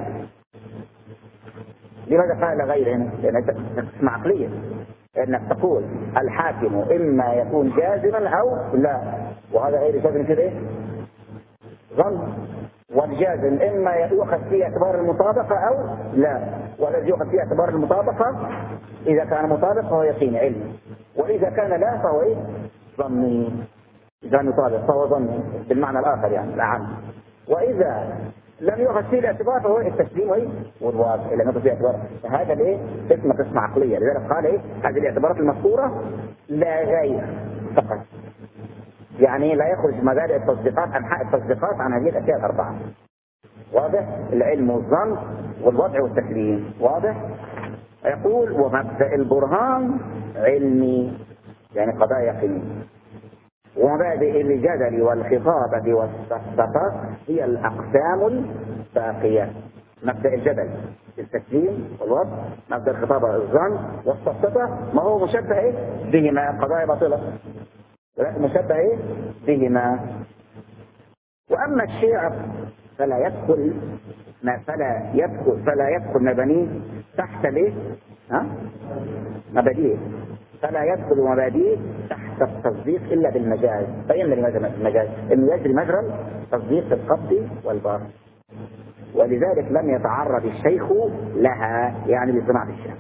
لماذا قال لا غير هنا؟ لأنها تسمع عقلية، لأنك تقول الحاكم إما يكون جازما أو لا، وهذا غير جازم كده إيه؟ ظن. والجازم إما يؤخذ فيه اعتبار المطابقة أو لا، والذي يؤخذ فيه اعتبار المطابقة إذا كان مطابق فهو يقين علمي، وإذا كان لا فهو إيه؟ ظني. إذا مطابق فهو ظني بالمعنى الآخر يعني الأعم. وإذا لم يؤخذ فيه الاعتبار فهو التسليم وإيه؟ والواضح إلا نقص فيه اعتبار. فهذا الإيه؟ اسمه قسمة عقلية. لذلك قال إيه؟ هذه الاعتبارات المذكورة لا غير فقط، يعني لا يخرج مبادئ التصديقات أنحاء التصديقات عن هذه الأشياء الأربعة. واضح؟ العلم والظن والوضع والتسليم. واضح؟ يقول ومبدأ البرهان علمي يعني قضاء يقيني، ومبادئ الجدل والخطابة والسفسطة هي الأقسام الباقية. مبدأ الجدل التسليم والوضع، مبدأ الخطابة الظن والسفسطة ما هو مشبه إيه؟ بهما قضايا باطلة، ولكن مشبه إيه؟ بهما. وأما الشعر فلا يدخل ما فلا يدخل فلا يدخل مبانيه تحت ليه؟ ها؟ مبادئه فلا يدخل مبادئه تحت التصديق إلا بالمجاز. فإن لماذا المجاز؟ إنه يجري مجرى تصديق القبض والباطل، ولذلك لم يتعرض الشيخ لها يعني لصناعة الشعر.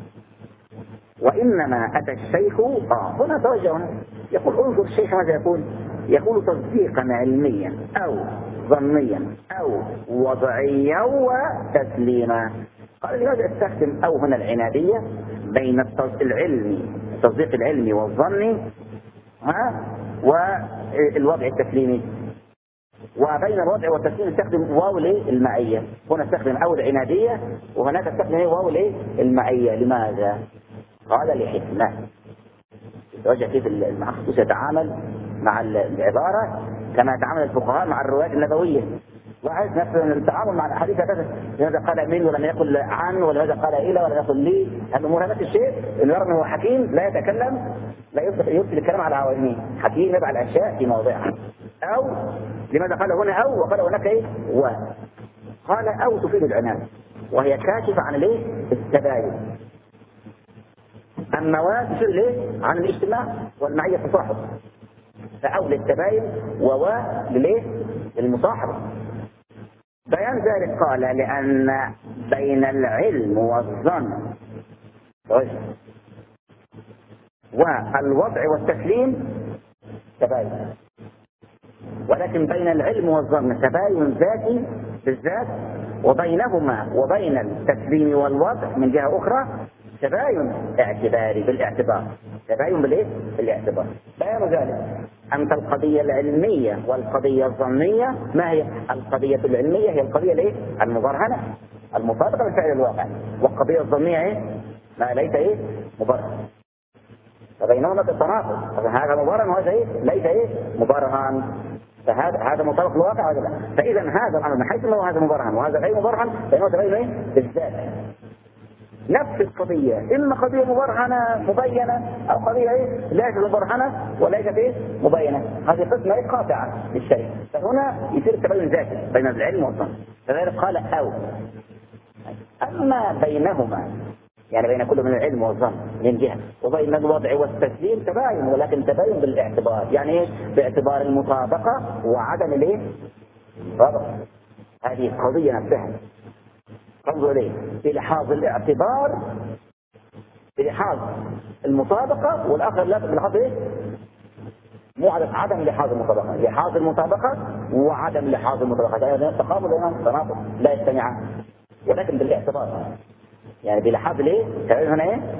وإنما أتى الشيخ آه هنا توجه هنا يقول انظر الشيخ ماذا يقول؟ يقول تصديقا علميا أو ظنيا أو وضعيا وتسليما. قال لماذا استخدم أو هنا العنادية بين العلمي التصديق العلمي والظني ها والوضع التسليمي، وبين الوضع والتسليم استخدم واو ليه المعية. هنا استخدم أو العنادية وهناك استخدم واو ليه المعية. لماذا؟ قال لحكمة. يتوجه كيف المخصوص يتعامل مع العبارة كما يتعامل الفقهاء مع الروايات النبوية. واحد نفس التعامل مع الاحاديث هكذا، لماذا قال من ولم يقل عن، ولماذا قال الى ولم يقل لي. الامور نفس الشيء، انه يرى انه حكيم لا يتكلم لا يرسل الكلام على عواميه، حكيم يضع الاشياء في موضعها. او لماذا قال هنا او وقال هناك ايه و. قال او تفيد العناد وهي كاشفه عن الايه التباين. اما و تفيد الايه عن الاجتماع والمعيه تصاحب. فأو للتباين ووا لليه للمصاحبة. بيان ذلك قال لأن بين العلم والظن والوضع والتسليم تباين، ولكن بين العلم والظن تباين ذاتي بالذات، وبينهما وبين التسليم والوضع من جهة أخرى تباين اعتباري بالاعتبار. تباين بالايه؟ بالاعتبار. بيان ذلك أنت القضية العلمية والقضية الظنية ما هي؟ القضية العلمية هي القضية الايه؟ المبرهنة المطابقة لفعل الواقع، والقضية الظنية ايه؟ ما ليس ايه؟ مبرهن. فبينهما التناقض، هذا مبرهن وهذا ايه؟ ليس ايه؟ مبرهن. فهذا هذا مطابق للواقع وهذا لا. فإذا هذا الأمر من حيث أنه هذا مبرهن وهذا غير مبرهن فإنه تبين ايه؟ بالذات. نفس القضية إما قضية مبرهنة مبينة أو قضية إيه؟ ليست مبرهنة وليست إيه؟ مبينة. هذه قسمة إيه؟ قاطعة للشيء. فهنا يصير التباين ذاتي بين العلم والظن. فذلك قال أو. أما بينهما يعني بين كل من العلم والظن من جهة، وبين الوضع والتسليم تباين، ولكن تباين بالاعتبار. يعني إيه؟ باعتبار المطابقة وعدم الإيه؟ المطابقة. هذه القضية نفسها انظر اليه بلحاظ الاعتبار بلحاظ المطابقة، والآخر لا بلحاظ ايه؟ مو عدم لحاظ المطابقة، لحاظ المطابقة وعدم لحاظ المطابقة. يعني تقابل هنا تناقض لا يجتمعان، ولكن بالاعتبار يعني بلحاظ الايه؟ هنا ايه؟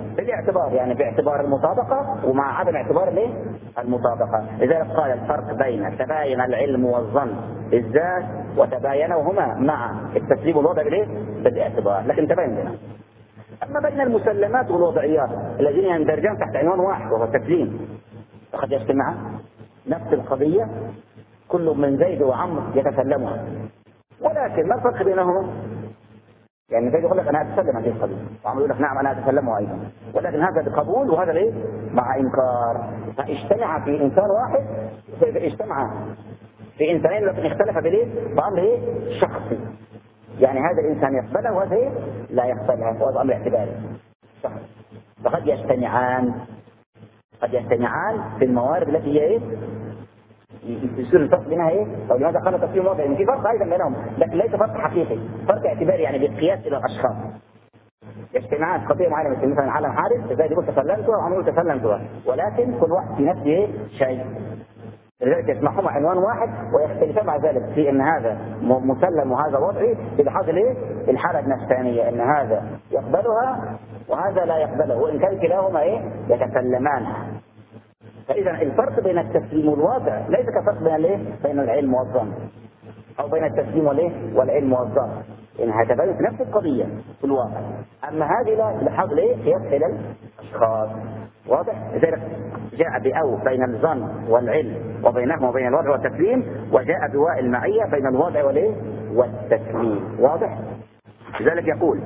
بالاعتبار، يعني باعتبار المطابقة ومع عدم اعتبار الايه؟ المطابقة. لذلك قال الفرق بين تباين العلم والظن بالذات وتباينهما مع التسليم والوضع بالايه؟ بالاعتبار، لكن تباين بينهم. أما بين المسلمات والوضعيات الذين يندرجان تحت عنوان واحد وهو التسليم، فقد يجتمعان نفس القضية، كل من زيد وعمر يتسلمها، ولكن ما الفرق بينهما؟ يعني زيد يقول لك أنا أتسلم هذه القضية، وعمر يقول لك نعم أنا أتسلمها أيضا، ولكن هذا بقبول وهذا ليه؟ مع إنكار. فاجتمع في إنسان واحد، اجتمع في إنسانين لكن اختلف بليه؟ بأمر إيه؟ شخصي. يعني هذا الإنسان يقبله وهذا إيه؟ لا يقبلها، وهذا أمر اعتباري. فقد يجتمعان قد يجتمعان في الموارد التي هي إيه؟ يصير الفرق بينها ايه؟ او لماذا قال تسليم وضع؟ ان في فرق ايضا بينهم، لكن ليس فرق حقيقي، فرق اعتباري يعني بالقياس الى الاشخاص. يجتمعان قضيه معينه مثل عالم حادث، زي يقول تسلمتها وعمر تسلمتها، ولكن كل واحد في نفسه ايه؟ شيء. لذلك يسمعهما عنوان واحد ويختلفان مع ذلك في ان هذا مسلم وهذا وضعي بلحاظ الايه؟ الحاله النفسانيه، ان هذا يقبلها وهذا لا يقبله، وان كان كلاهما ايه؟ يتسلمان. فإذا الفرق بين التسليم والوضع ليس كفرق بين الايه؟ بين العلم والظن، أو بين التسليم والايه؟ والعلم والظن، إنها تبين في نفس القضية في الواقع. أما هذه لا، بحظ الايه؟ قياس إلى الأشخاص. واضح؟ لذلك جاء بأو بين الظن والعلم وبينهما وبين الوضع والتسليم، وجاء بواء المعية بين الوضع والايه؟ والتسليم. واضح؟ لذلك يقول: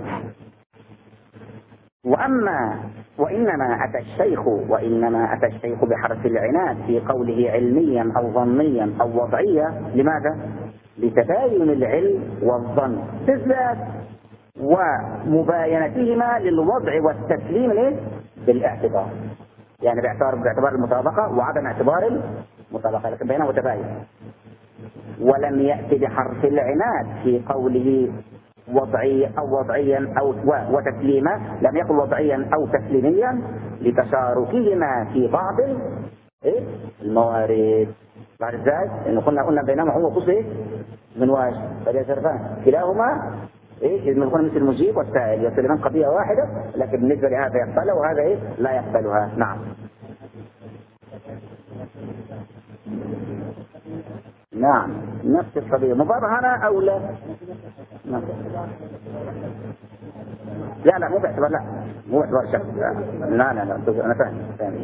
وأما وإنما أتى الشيخ وإنما أتى الشيخ بحرف العناد في قوله علميا أو ظنيا أو وضعيا. لماذا؟ لتباين العلم والظن بالذات ومباينتهما للوضع والتسليم ليه؟ بالاعتبار، يعني باعتبار باعتبار المطابقة وعدم اعتبار المطابقة، لكن بينهما تباين. ولم يأتي بحرف العناد في قوله وضعي أو وضعيا أو وتسليما، لم يقل وضعيا أو تسليميا لتشاركهما في بعض إيه؟ الموارد. بعد ذلك إنه قلنا قلنا بينهما هو قصة من واجب فليصرفان كلاهما إيه؟ إذا يكون مثل المجيب والسائل يصيران قضية واحدة، لكن بالنسبة لهذا يقبلها وهذا إيه؟ لا يقبلها. نعم. نعم نفس القضية مبرهنة أو لا؟ نعم. لا لا مو باعتبار لا مو باعتبار شخص. لا لا لا أنا فاهم فاهم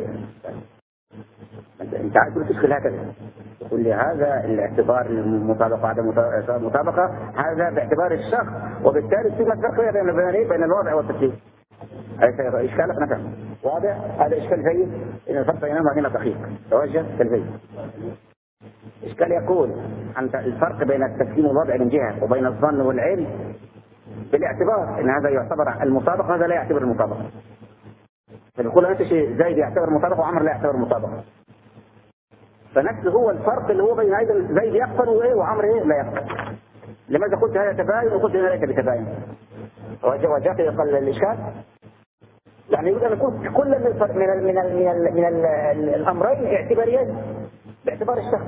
أنت عايز تشكل هكذا تقول لي هذا الاعتبار المطابقة عدم المطابقة هذا باعتبار الشخص، وبالتالي في فرق بين بين بين الوضع والتسليم. هذا إشكالك أنا فاهم. واضح؟ هذا إشكال جيد إن الفرق بينهما هنا دقيق. توجه كالجيد. إشكال يقول أن الفرق بين التسليم والوضع من جهة وبين الظن والعلم بالاعتبار ان هذا يعتبر المطابقة هذا لا يعتبر المطابقة. فنقول انت شيء زيد يعتبر المطابقة وعمر لا يعتبر المطابقة، فنفس هو الفرق اللي هو بين ايضا زيد يقبل وايه وعمر ايه لا يقبل. لماذا قلت هذا تباين وقلت هذا ليس بتباين؟ وجاءت يقل الاشكال يعني يقول ان يكون كل من ال من ال من ال من, ال من ال الامرين اعتباريين باعتبار الشخص.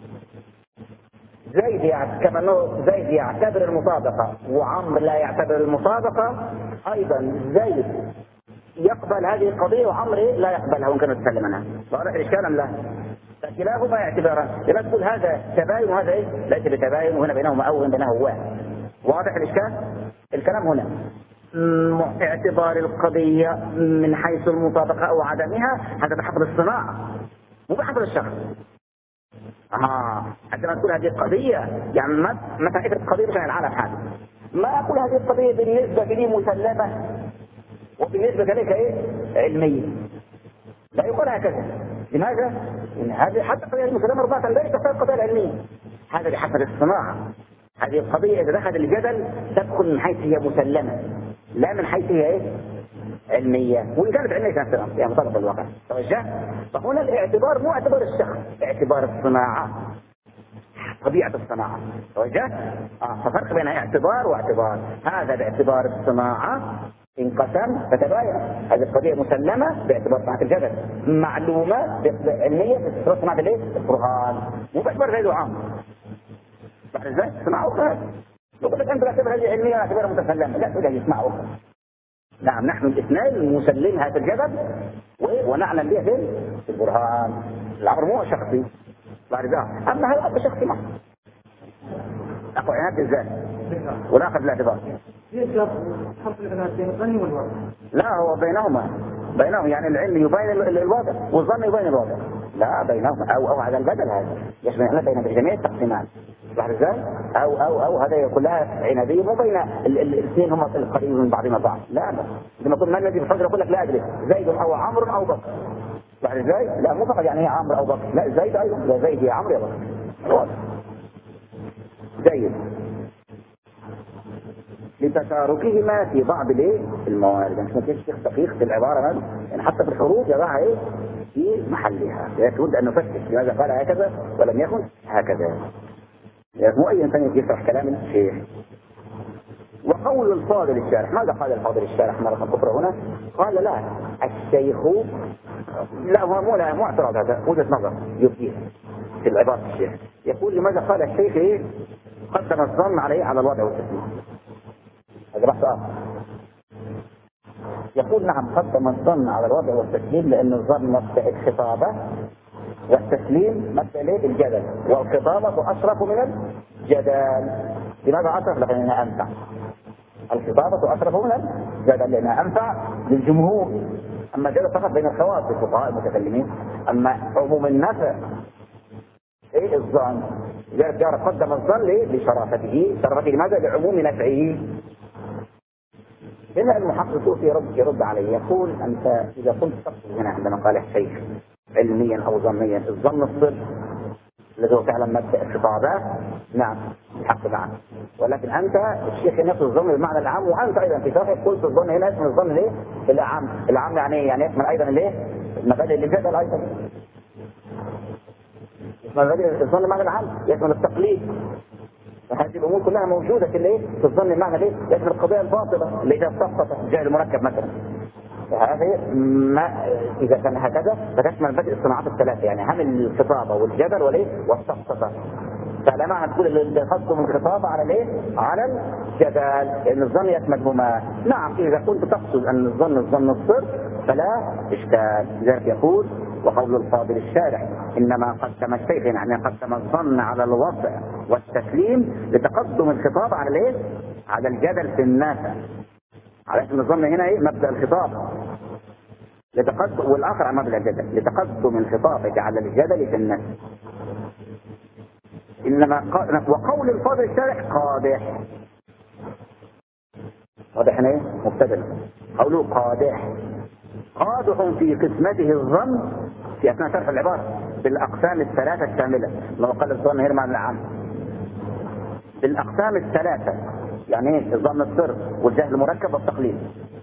زيد يعني كما انه زيد يعتبر المطابقة وعمر لا يعتبر المطابقة، ايضا زيد يقبل هذه القضية وعمر لا يقبلها وممكن نتكلم عنها. واضح الاشكال ام لا؟ فكلاهما يعتبران. لما تقول هذا تباين وهذا ايه؟ ليس بتباين، وهنا بينهما او بينه واحد. واضح الاشكال؟ الكلام هنا اعتبار القضية من حيث المطابقة او عدمها هذا بحسب الصناعة مو بحسب الشخص. آه عندما تقول هذه القضية يعني مثلا افرض قضية مثلا العالم حادث، ما أقول هذه القضية بالنسبة لي مسلمة وبالنسبة لك إيه علمية، لا يقول هكذا. لماذا؟ إن هذه حتى القضية المسلمة ربما لا تحتاج القضية العلمية، هذا بحسب الصناعة. هذه القضية إذا دخل الجدل تدخل من حيث هي مسلمة لا من حيث هي إيه علمية، وإن كانت علمية كانت يعني مطابقة الواقع. توجه؟ فهنا الاعتبار مو اعتبار الشخص، اعتبار الصناعة، طبيعة الصناعة. توجه؟ آه ففرق بين اعتبار واعتبار. هذا باعتبار الصناعة انقسم فتباين. هذه القضية مسلمة باعتبار صناعة الجدل، معلومة علمية باعتبار صناعة الايه؟ القرآن، مو باعتبار غير عام. بعد ذلك صناعة أخرى. يقول لك أنت باعتبار هذه علمية واعتبار متسلمة، لا تقول هذه صناعة أخرى. نعم نحن الاثنين نسلمها في الجدل ونعلم بها فين؟ في البرهان. الأمر مو شخصي بعد ذلك، أما هذا أمر شخصي ما أقوى عناد الذات ولا أخذ الاعتبار. لا هو بينهما بينهم يعني العلم يبين الوضع والظن يبين الوضع، لا بينهما أو أو على البدل هذا يشمل بين جميع التقسيمات بعد ذلك أو أو أو هذا كلها عنادية مو بين الاثنين هم القريبين من بعضهم البعض. لا لا لما يقول ما الذي في الحجر يقول لك لا أدري زيد أو عمرو أو بكر بعد ذلك لا مو فقط يعني هي عمرو أو بكر، لا زيد أيضا لا زيد يا عمرو يا بكر زيد لتشاركهما في بعض الايه الموارد. مش ممكن شيخ دقيق في العباره هذه يعني حتى في الحروف يضعها ايه في محلها، لابد ان نفتش لماذا قال هكذا ولم يكن هكذا. يعني مو اي انسان يشرح كلام الشيخ. وقول الفاضل الشارح، ماذا قال الفاضل الشارح مرة أخرى هنا؟ قال لا الشيخ لا هو مو لا مو اعتراض، هذا وجهة نظر يبديها في العبارة الشيخ. يقول لماذا قال الشيخ ايه قدم الظن عليه على الوضع والتسليم. هذا بحث آخر. يقول نعم قدم الظن على الوضع والتسليم لأن الظن مبدأ الخطابة والتسليم مبدأ ليه الجدل، والخطابة أشرف من الجدل. لماذا أشرف؟ لأنها أنفع. الخطابة أشرف من الجدل لأنها أنفع للجمهور. أما الجدل فقط بين الخواص الفقهاء المتكلمين، أما عموم النفع ايه الظن. لذلك جار قدم الظن ليه؟ لشرافته. شرافته لماذا؟ لعموم نفعه. هنا المحقق الصوفي يرد يرد عليه يقول انت اذا كنت تقصد هنا عندما قال الشيخ علميا او ظنيا الظن الصدق الذي هو فعلا مبدا الخطابات نعم الحق معه، ولكن انت الشيخ يقصد الظن بالمعنى العام، وانت ايضا في شرحك قلت الظن هنا اسم الظن ليه؟ العام. العام يعني ايه؟ يعني يشمل ايضا الايه؟ المبادئ اللي جدل ايضا. مبادئ الظن المعنى العام يشمل التقليد. هذه الامور كلها موجوده في الايه؟ في الظن المعنى ليه؟ يشمل القضايا الباطله اللي اذا سقطت جاء المركب مثلا. هذه ما اذا كان هكذا فتشمل بدء الصناعات الثلاثه، يعني هم الخطابه والجدل والايه؟ والسقطه. فلا معنى تقول اللي قصدهم الخطابه على الايه؟ على الجدل، لان الظن يشملهما. نعم اذا كنت تقصد ان الظن الظن الصدق فلا اشكال. لذلك يقول وقول الفاضل الشارح انما قدم الشيخ يعني قدم الظن على الوضع والتسليم لتقدم الخطاب على الايه؟ على الجدل في الناس. على اسم الظن هنا ايه؟ مبدا الخطاب لتقدم، والاخر على مبدا الجدل لتقدم الخطاب على الجدل في الناس. انما ق... وقول الفاضل الشارح قادح. قادح ايه؟ مبتدل. قوله قادح قادح في قسمته الظن في اثناء شرح العباره بالاقسام الثلاثه الشامله. لو قال الظن هنا معنى العام بالاقسام الثلاثه، يعني ايه؟ الظن السر والجهل المركب والتقليد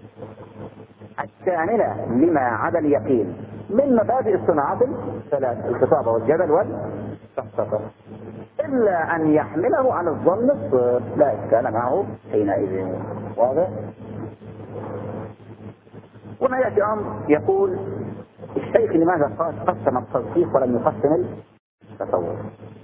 الشامله لما عدا اليقين من مبادئ الصناعات الثلاث الخطابه والجدل والسقطه، الا ان يحمله على الظن الصر لا اشكال معه حينئذ. واضح؟ وما يأتي أمر يقول الشيخ لماذا قسم التصديق ولم يقسم التصور؟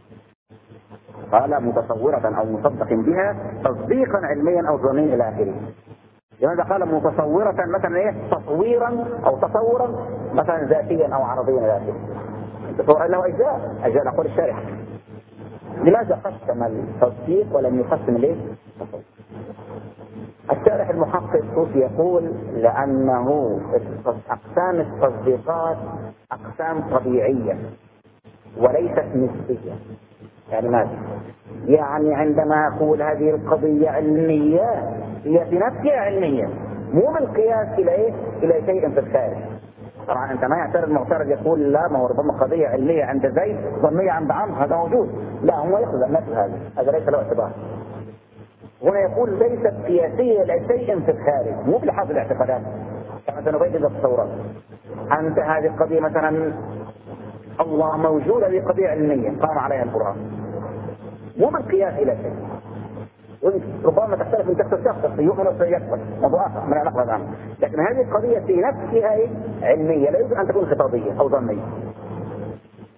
قال متصورة أو مصدق بها تصديقا علميا أو ظنيا إلى آخره. لماذا قال متصورة مثلا إيه؟ تصويرا أو تصورا مثلا ذاتيا أو عرضيا إلى آخره. التصور له أجزاء أجزاء نقول الشارح. لماذا قسم التصديق ولم يقسم الإيه؟ التصور؟ الشارح المحقق الصوفي يقول لأنه أقسام التصديقات أقسام طبيعية وليست نسبية. يعني ماذا؟ يعني عندما أقول هذه القضية علمية هي في نفسها علمية مو بالقياس إلى إيه؟ إلى شيء في الخارج. طبعا أنت ما يعترض المعترض يقول لا ما هو ربما قضية علمية عند زيد ظنية عند عمرو، هذا موجود. لا هو يأخذ النفس هذا هذا ليس له اعتبار. هنا يقول ليست قياسية لشيء في الخارج مو بلحاظ الاعتقادات كما سنبين التصورات. أنت هذه القضية مثلا الله موجودة هذه قضية علمية قام عليها القرآن مو بالقياس إلى شيء، ربما تختلف من شخص لشخص يؤمن ويكفر موضوع آخر من النقل الآن، لكن هذه القضية في نفسها علمية لا يمكن أن تكون خطابية أو ظنية.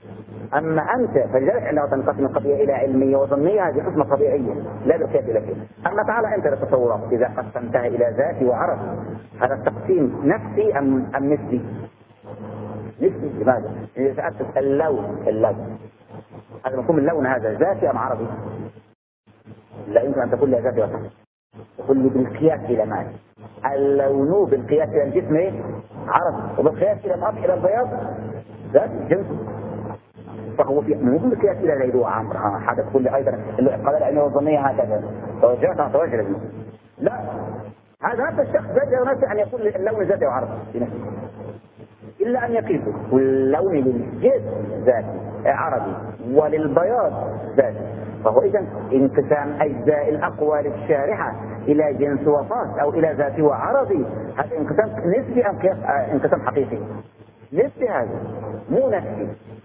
أما أنت فلذلك عندما تنقسم القضية إلى علمية وظنية هذه قسمة طبيعية لا بالقياس إلى شيء. أما تعالى أنت للتصورات إذا قسمتها إلى ذاتي وعرض هذا التقسيم نفسي أم أم نسبي؟ نسبي. لماذا؟ إذا سألت اللون اللون هذا مفهوم اللون هذا ذاتي أم عرضي؟ لا يمكن أن تقول لي ذاتي ولا تقول لي بالقياس إلى ماذا؟ اللون بالقياس إلى الجسم إيه؟ عرضي، وبالقياس إلى الأرض إلى البياض ذاتي جنس. فهو في مو بالقياس إلى زيد وعمر. ها حاجة تقول لي أيضا القضايا العلمية والظنية هكذا توجهت عن توجه لازم. لا هذا نفس الشخص ذاتي ونفسه أن يقول اللون ذاتي وعرضي في نفسه إلا أن يقيسه واللون للجسم ذاتي عربي وللبياض ذاتي. فهو إذا انقسام أجزاء الأقوال الشارحة إلى جنس وخاص أو إلى ذاتي وعربي هذا انقسام نسبي أم انقسام حقيقي؟ نسبي هذا مو نفسي.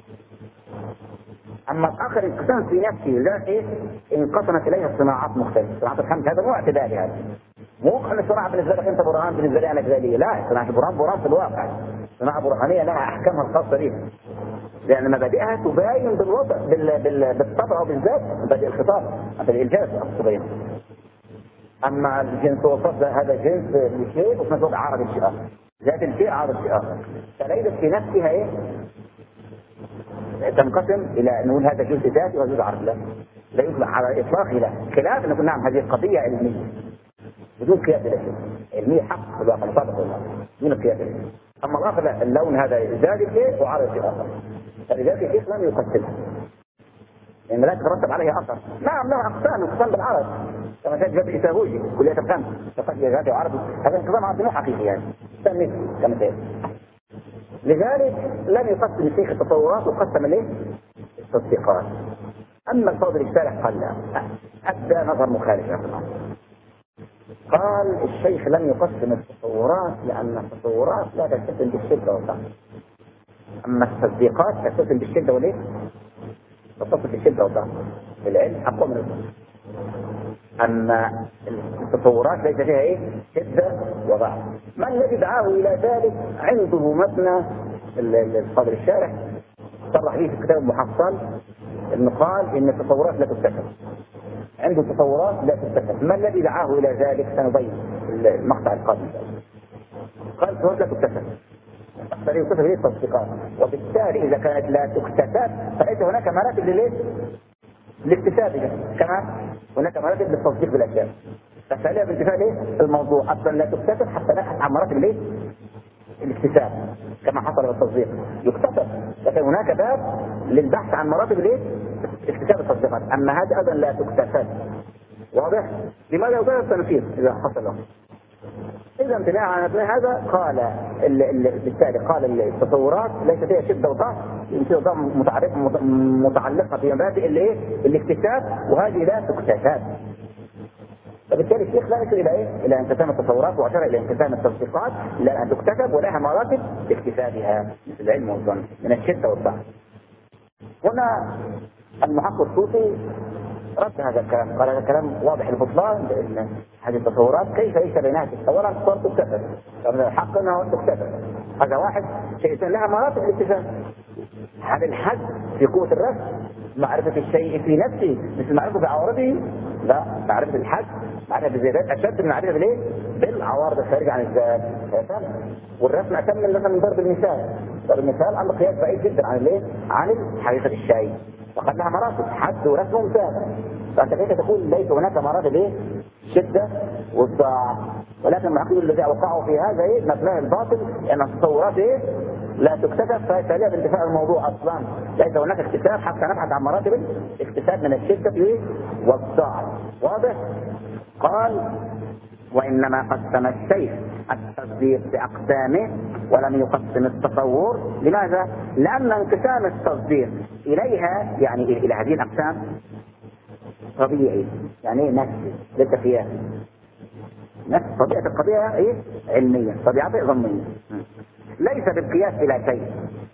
أما الآخر انقسام في نفسه ذاتي انقسمت إليها الصناعات مختلفة. صناعة الخمس هذا مو اعتدالي، هذا مو أن الصناعة بالنسبة لك أنت برهان بالنسبة لي أنا كذلك. لا صناعة البرهان برهان في الواقع. صناعة برهانية لها أحكامها الخاصة بها لأن مبادئها تباين بالوضع بال... بال... بالطبع وبالذات مبادئ الخطاب مبادئ الجنس تبين. أما الجنس والفصل هذا جنس لشيء وفي نفس الوقت عارض الشيء آخر. ذات الشيء عارض الشيء آخر. فليست في نفسها إيه؟ تنقسم إلى نقول هذا جزء ذاتي وهذا جزء عرضي. لا لا يطلق على إطلاق لا خلاف نقول نعم هذه القضية علمية بدون قياس إلى شيء. علمية حق في الواقع مطابق والله بدون قياس إلى شيء. أما الآخر لا اللون هذا ذاتي شيء وعارض شيء آخر. فلذلك الشيخ لم يقسمها لأن لا تترتب عليها أثر. نعم لها أقسام انقسام بالعرض كما كان جاب إساهوجي كلية الخمس تقسم ذاتي وعرض هذا انقسام عرضي مو حقيقي يعني سمي كما لذلك لم يقسم الشيخ التصورات وقسم ليه التصديقات. أما الفاضل الشارح قال لا أبدى نظر مخالف يا الله. قال الشيخ لم يقسم التصورات لأن التصورات لا تلتزم بالشدة والضعف أما التصديقات تلتزم بالشدة وليه؟ تتصل بالشدة والضعف العلم أقوى من الضعف. أما التصورات ليس فيها إيه؟ شدة وضعف. ما الذي دعاه إلى ذلك؟ عنده مبنى الفاضل الشارح صرح به في الكتاب المحصل انه قال ان التصورات لا تكتسب. عنده تصورات لا تكتسب. ما الذي دعاه الى ذلك؟ سنبين المقطع القادم. قال التصورات لا تكتسب فلا يكتسب ليه التصديقات وبالتالي اذا كانت لا تكتسب فليس هناك مراتب لليه؟ لاكتسابها كما هناك مراتب للتصديق بالاشياء. فسألها بانتفاع ليه؟ الموضوع اصلا لا تكتسب حتى نبحث عن مراتب ليه؟ الاكتساب كما حصل بالتصديق يكتسب لكن هناك باب للبحث عن مراتب الايه؟ اكتساب التصديقات. اما هذا ايضا لا تكتسب. واضح؟ لماذا يضيع التنفيذ اذا حصل له؟ اذا بناء على هذا قال بالتالي قال التصورات ليس فيها شده وضعف شده متعلقه بمبادئ الايه؟ الاكتساب وهذه لا تكتسب. فبالتالي الشيخ لا يصل الى ايه؟ الى انقسام التصورات واشار الى انقسام التصديقات الى ان تكتسب ولها مراتب لاكتسابها مثل العلم والظن من الشده والضعف. هنا المحقق الصوفي رد هذا الكلام قال هذا الكلام واضح البطلان لان هذه التصورات كيف ليس بينها اولا التصور تكتسب الحق انها تكتسب هذا واحد شيء لها مراتب الاكتساب. هل الحد في قوه الرسم معرفه الشيء في نفسه مثل معرفه بعوارضه؟ لا معرفه الحد معرفة بالذات أشد من معرفة بالإيه؟ بالعوارض الخارجة عن الذات. والرسم أتم من مثلا من ضرب المثال. ضرب المثال أمر قياس بعيد جدا عن الإيه؟ عن حقيقة الشيء. فقد لها مراتب حد ورسم ومثال. فأنت كيف تقول ليس هناك مراتب إيه؟ شدة والضعف. ولكن المعقول الذي أوقعوا في هذا إيه؟ مبناه الباطل أن التصورات إيه؟ لا تكتسب فيتاليها بانتفاع الموضوع أصلا. ليس هناك اكتساب حتى نبحث عن مراتب اكتساب من الشدة إيه؟ والضعف. واضح؟ قال وإنما قسم الشيخ التصديق بأقسامه ولم يقسم التصور. لماذا؟ لأن انقسام التصديق إليها يعني إلى هذه الأقسام طبيعي يعني نفسي ليس قياسي. نفس طبيعة القضية إيه؟ علمية طبيعتها ظنية ليس بالقياس إلى شيء.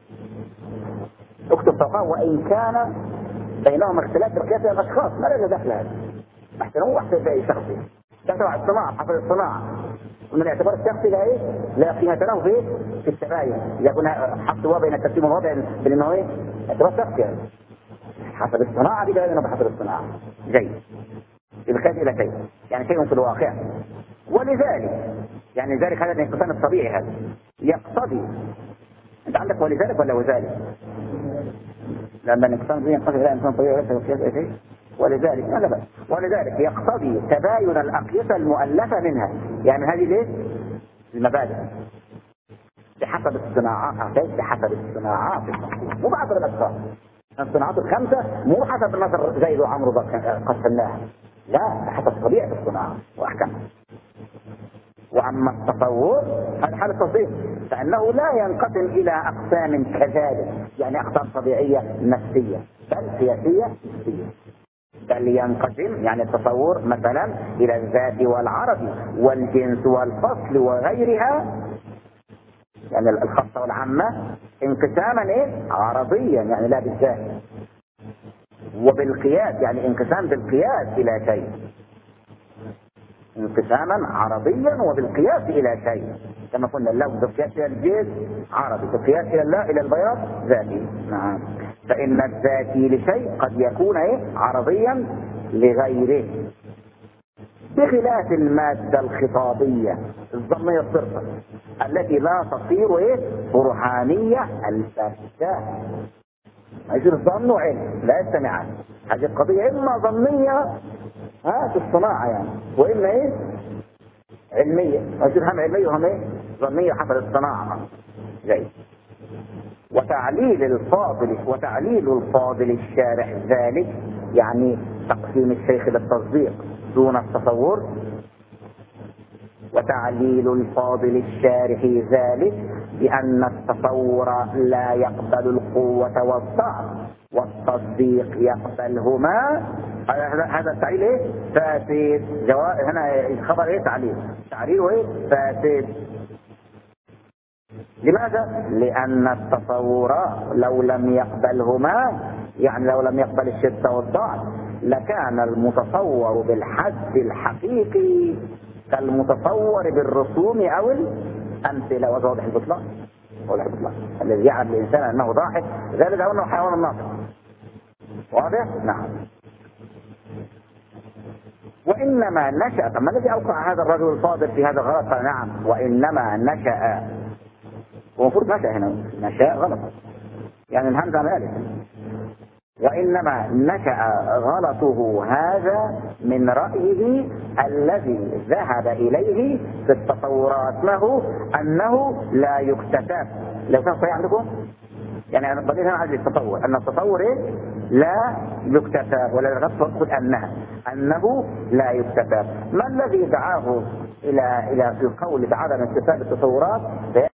اكتب فوقه وإن كان بينهم اختلاف بالقياس الأشخاص ما لنا دخل هذا احترموا واحد زي شخصي ده تبع الصناعة حسب الصناعة ومن الاعتبار الشخصي لا ايه؟ لا قيمة له في في التباين، يكون حط هو بين التقسيم والوضع بانه ايه؟ اعتبار شخصي يعني. حسب الصناعة دي جاية بحسب الصناعة. جيد. يحتاج الى شيء، يعني شيء في الواقع. ولذلك يعني ذلك هذا الانقسام الطبيعي هذا يقتضي، انت عندك ولذلك ولا وذلك؟ لأن الانقسام الطبيعي ينقسم الى انقسام طبيعي وليس بقياس اي شيء. ولذلك لا لا ولذلك يقتضي تباين الأقيسة المؤلفة منها، يعني هذه ليه؟ المبادئ بحسب الصناعات، بحسب الصناعات مو بعض الأشخاص. الصناعات الخمسة مو حسب النظر زيد وعمرو قسمناها، لا بحسب طبيعة الصناعة وأحكامها. وأما التصور هذا حال التصديق، فإنه لا ينقسم إلى أقسام كذلك، يعني أقسام طبيعية نفسية بل سياسية نفسية، بل ينقسم يعني التصور مثلا إلى الذات والعرض والجنس والفصل وغيرها، يعني الخاصة والعامة انقساما ايه؟ عرضيا يعني لا بالذات، وبالقياس يعني انقسام بالقياس إلى شيء، انقساما عرضيا وبالقياس إلى شيء، كما قلنا اللون بالقياس إلى الجنس عرضي، بالقياس إلى الله إلى البياض ذاتي. نعم. فإن الذاتي لشيء قد يكون ايه؟ عرضيا لغيره، بخلاف المادة الخطابية الظنية الصرفة التي لا تصير ايه؟ برهانية البتة. يصير الظن وعلم لا يجتمعان، هذه القضية إما ظنية ها في الصناعة يعني، وإما ايه؟ علمية، يصير هم علمية وهم ايه؟ ظنية حسب الصناعة. جيد. وتعليل الفاضل وتعليل الفاضل الشارح ذلك، يعني تقسيم الشيخ للتصديق دون التصور، وتعليل الفاضل الشارح ذلك بأن التصور لا يقبل القوة والضعف والتصديق يقبلهما. هذا التعليل ايه؟ فاسد. جواب هنا الخبر ايه؟ تعليل تعليله ايه؟ فاسد. لماذا؟ لأن التصور لو لم يقبلهما، يعني لو لم يقبل الشدة والضعف، لكان المتصور بالحد الحقيقي كالمتصور بالرسوم أو الأمثلة. وهذا واضح البطلان، واضح البطلان الذي يعلم الإنسان أنه ضاحك ذلك أو أنه حيوان ناطق. واضح؟ نعم. وإنما نشأ، طب ما الذي أوقع هذا الرجل الفاضل في هذا الغلط؟ قال نعم وإنما نشأ، ومفروض نشأ هنا، نشأ غلط يعني الهمزة على الألف. وإنما نشأ غلطه هذا من رأيه الذي ذهب إليه في التصورات له أنه لا يكتتب. لو كان صحيح عندكم يعني أنا بديت هنا عن التصور أن التصور إيه؟ لا يكتتب، ولا غلط أنها أنه لا يكتتب. ما الذي دعاه إلى إلى القول بعدم اكتتاب التصورات؟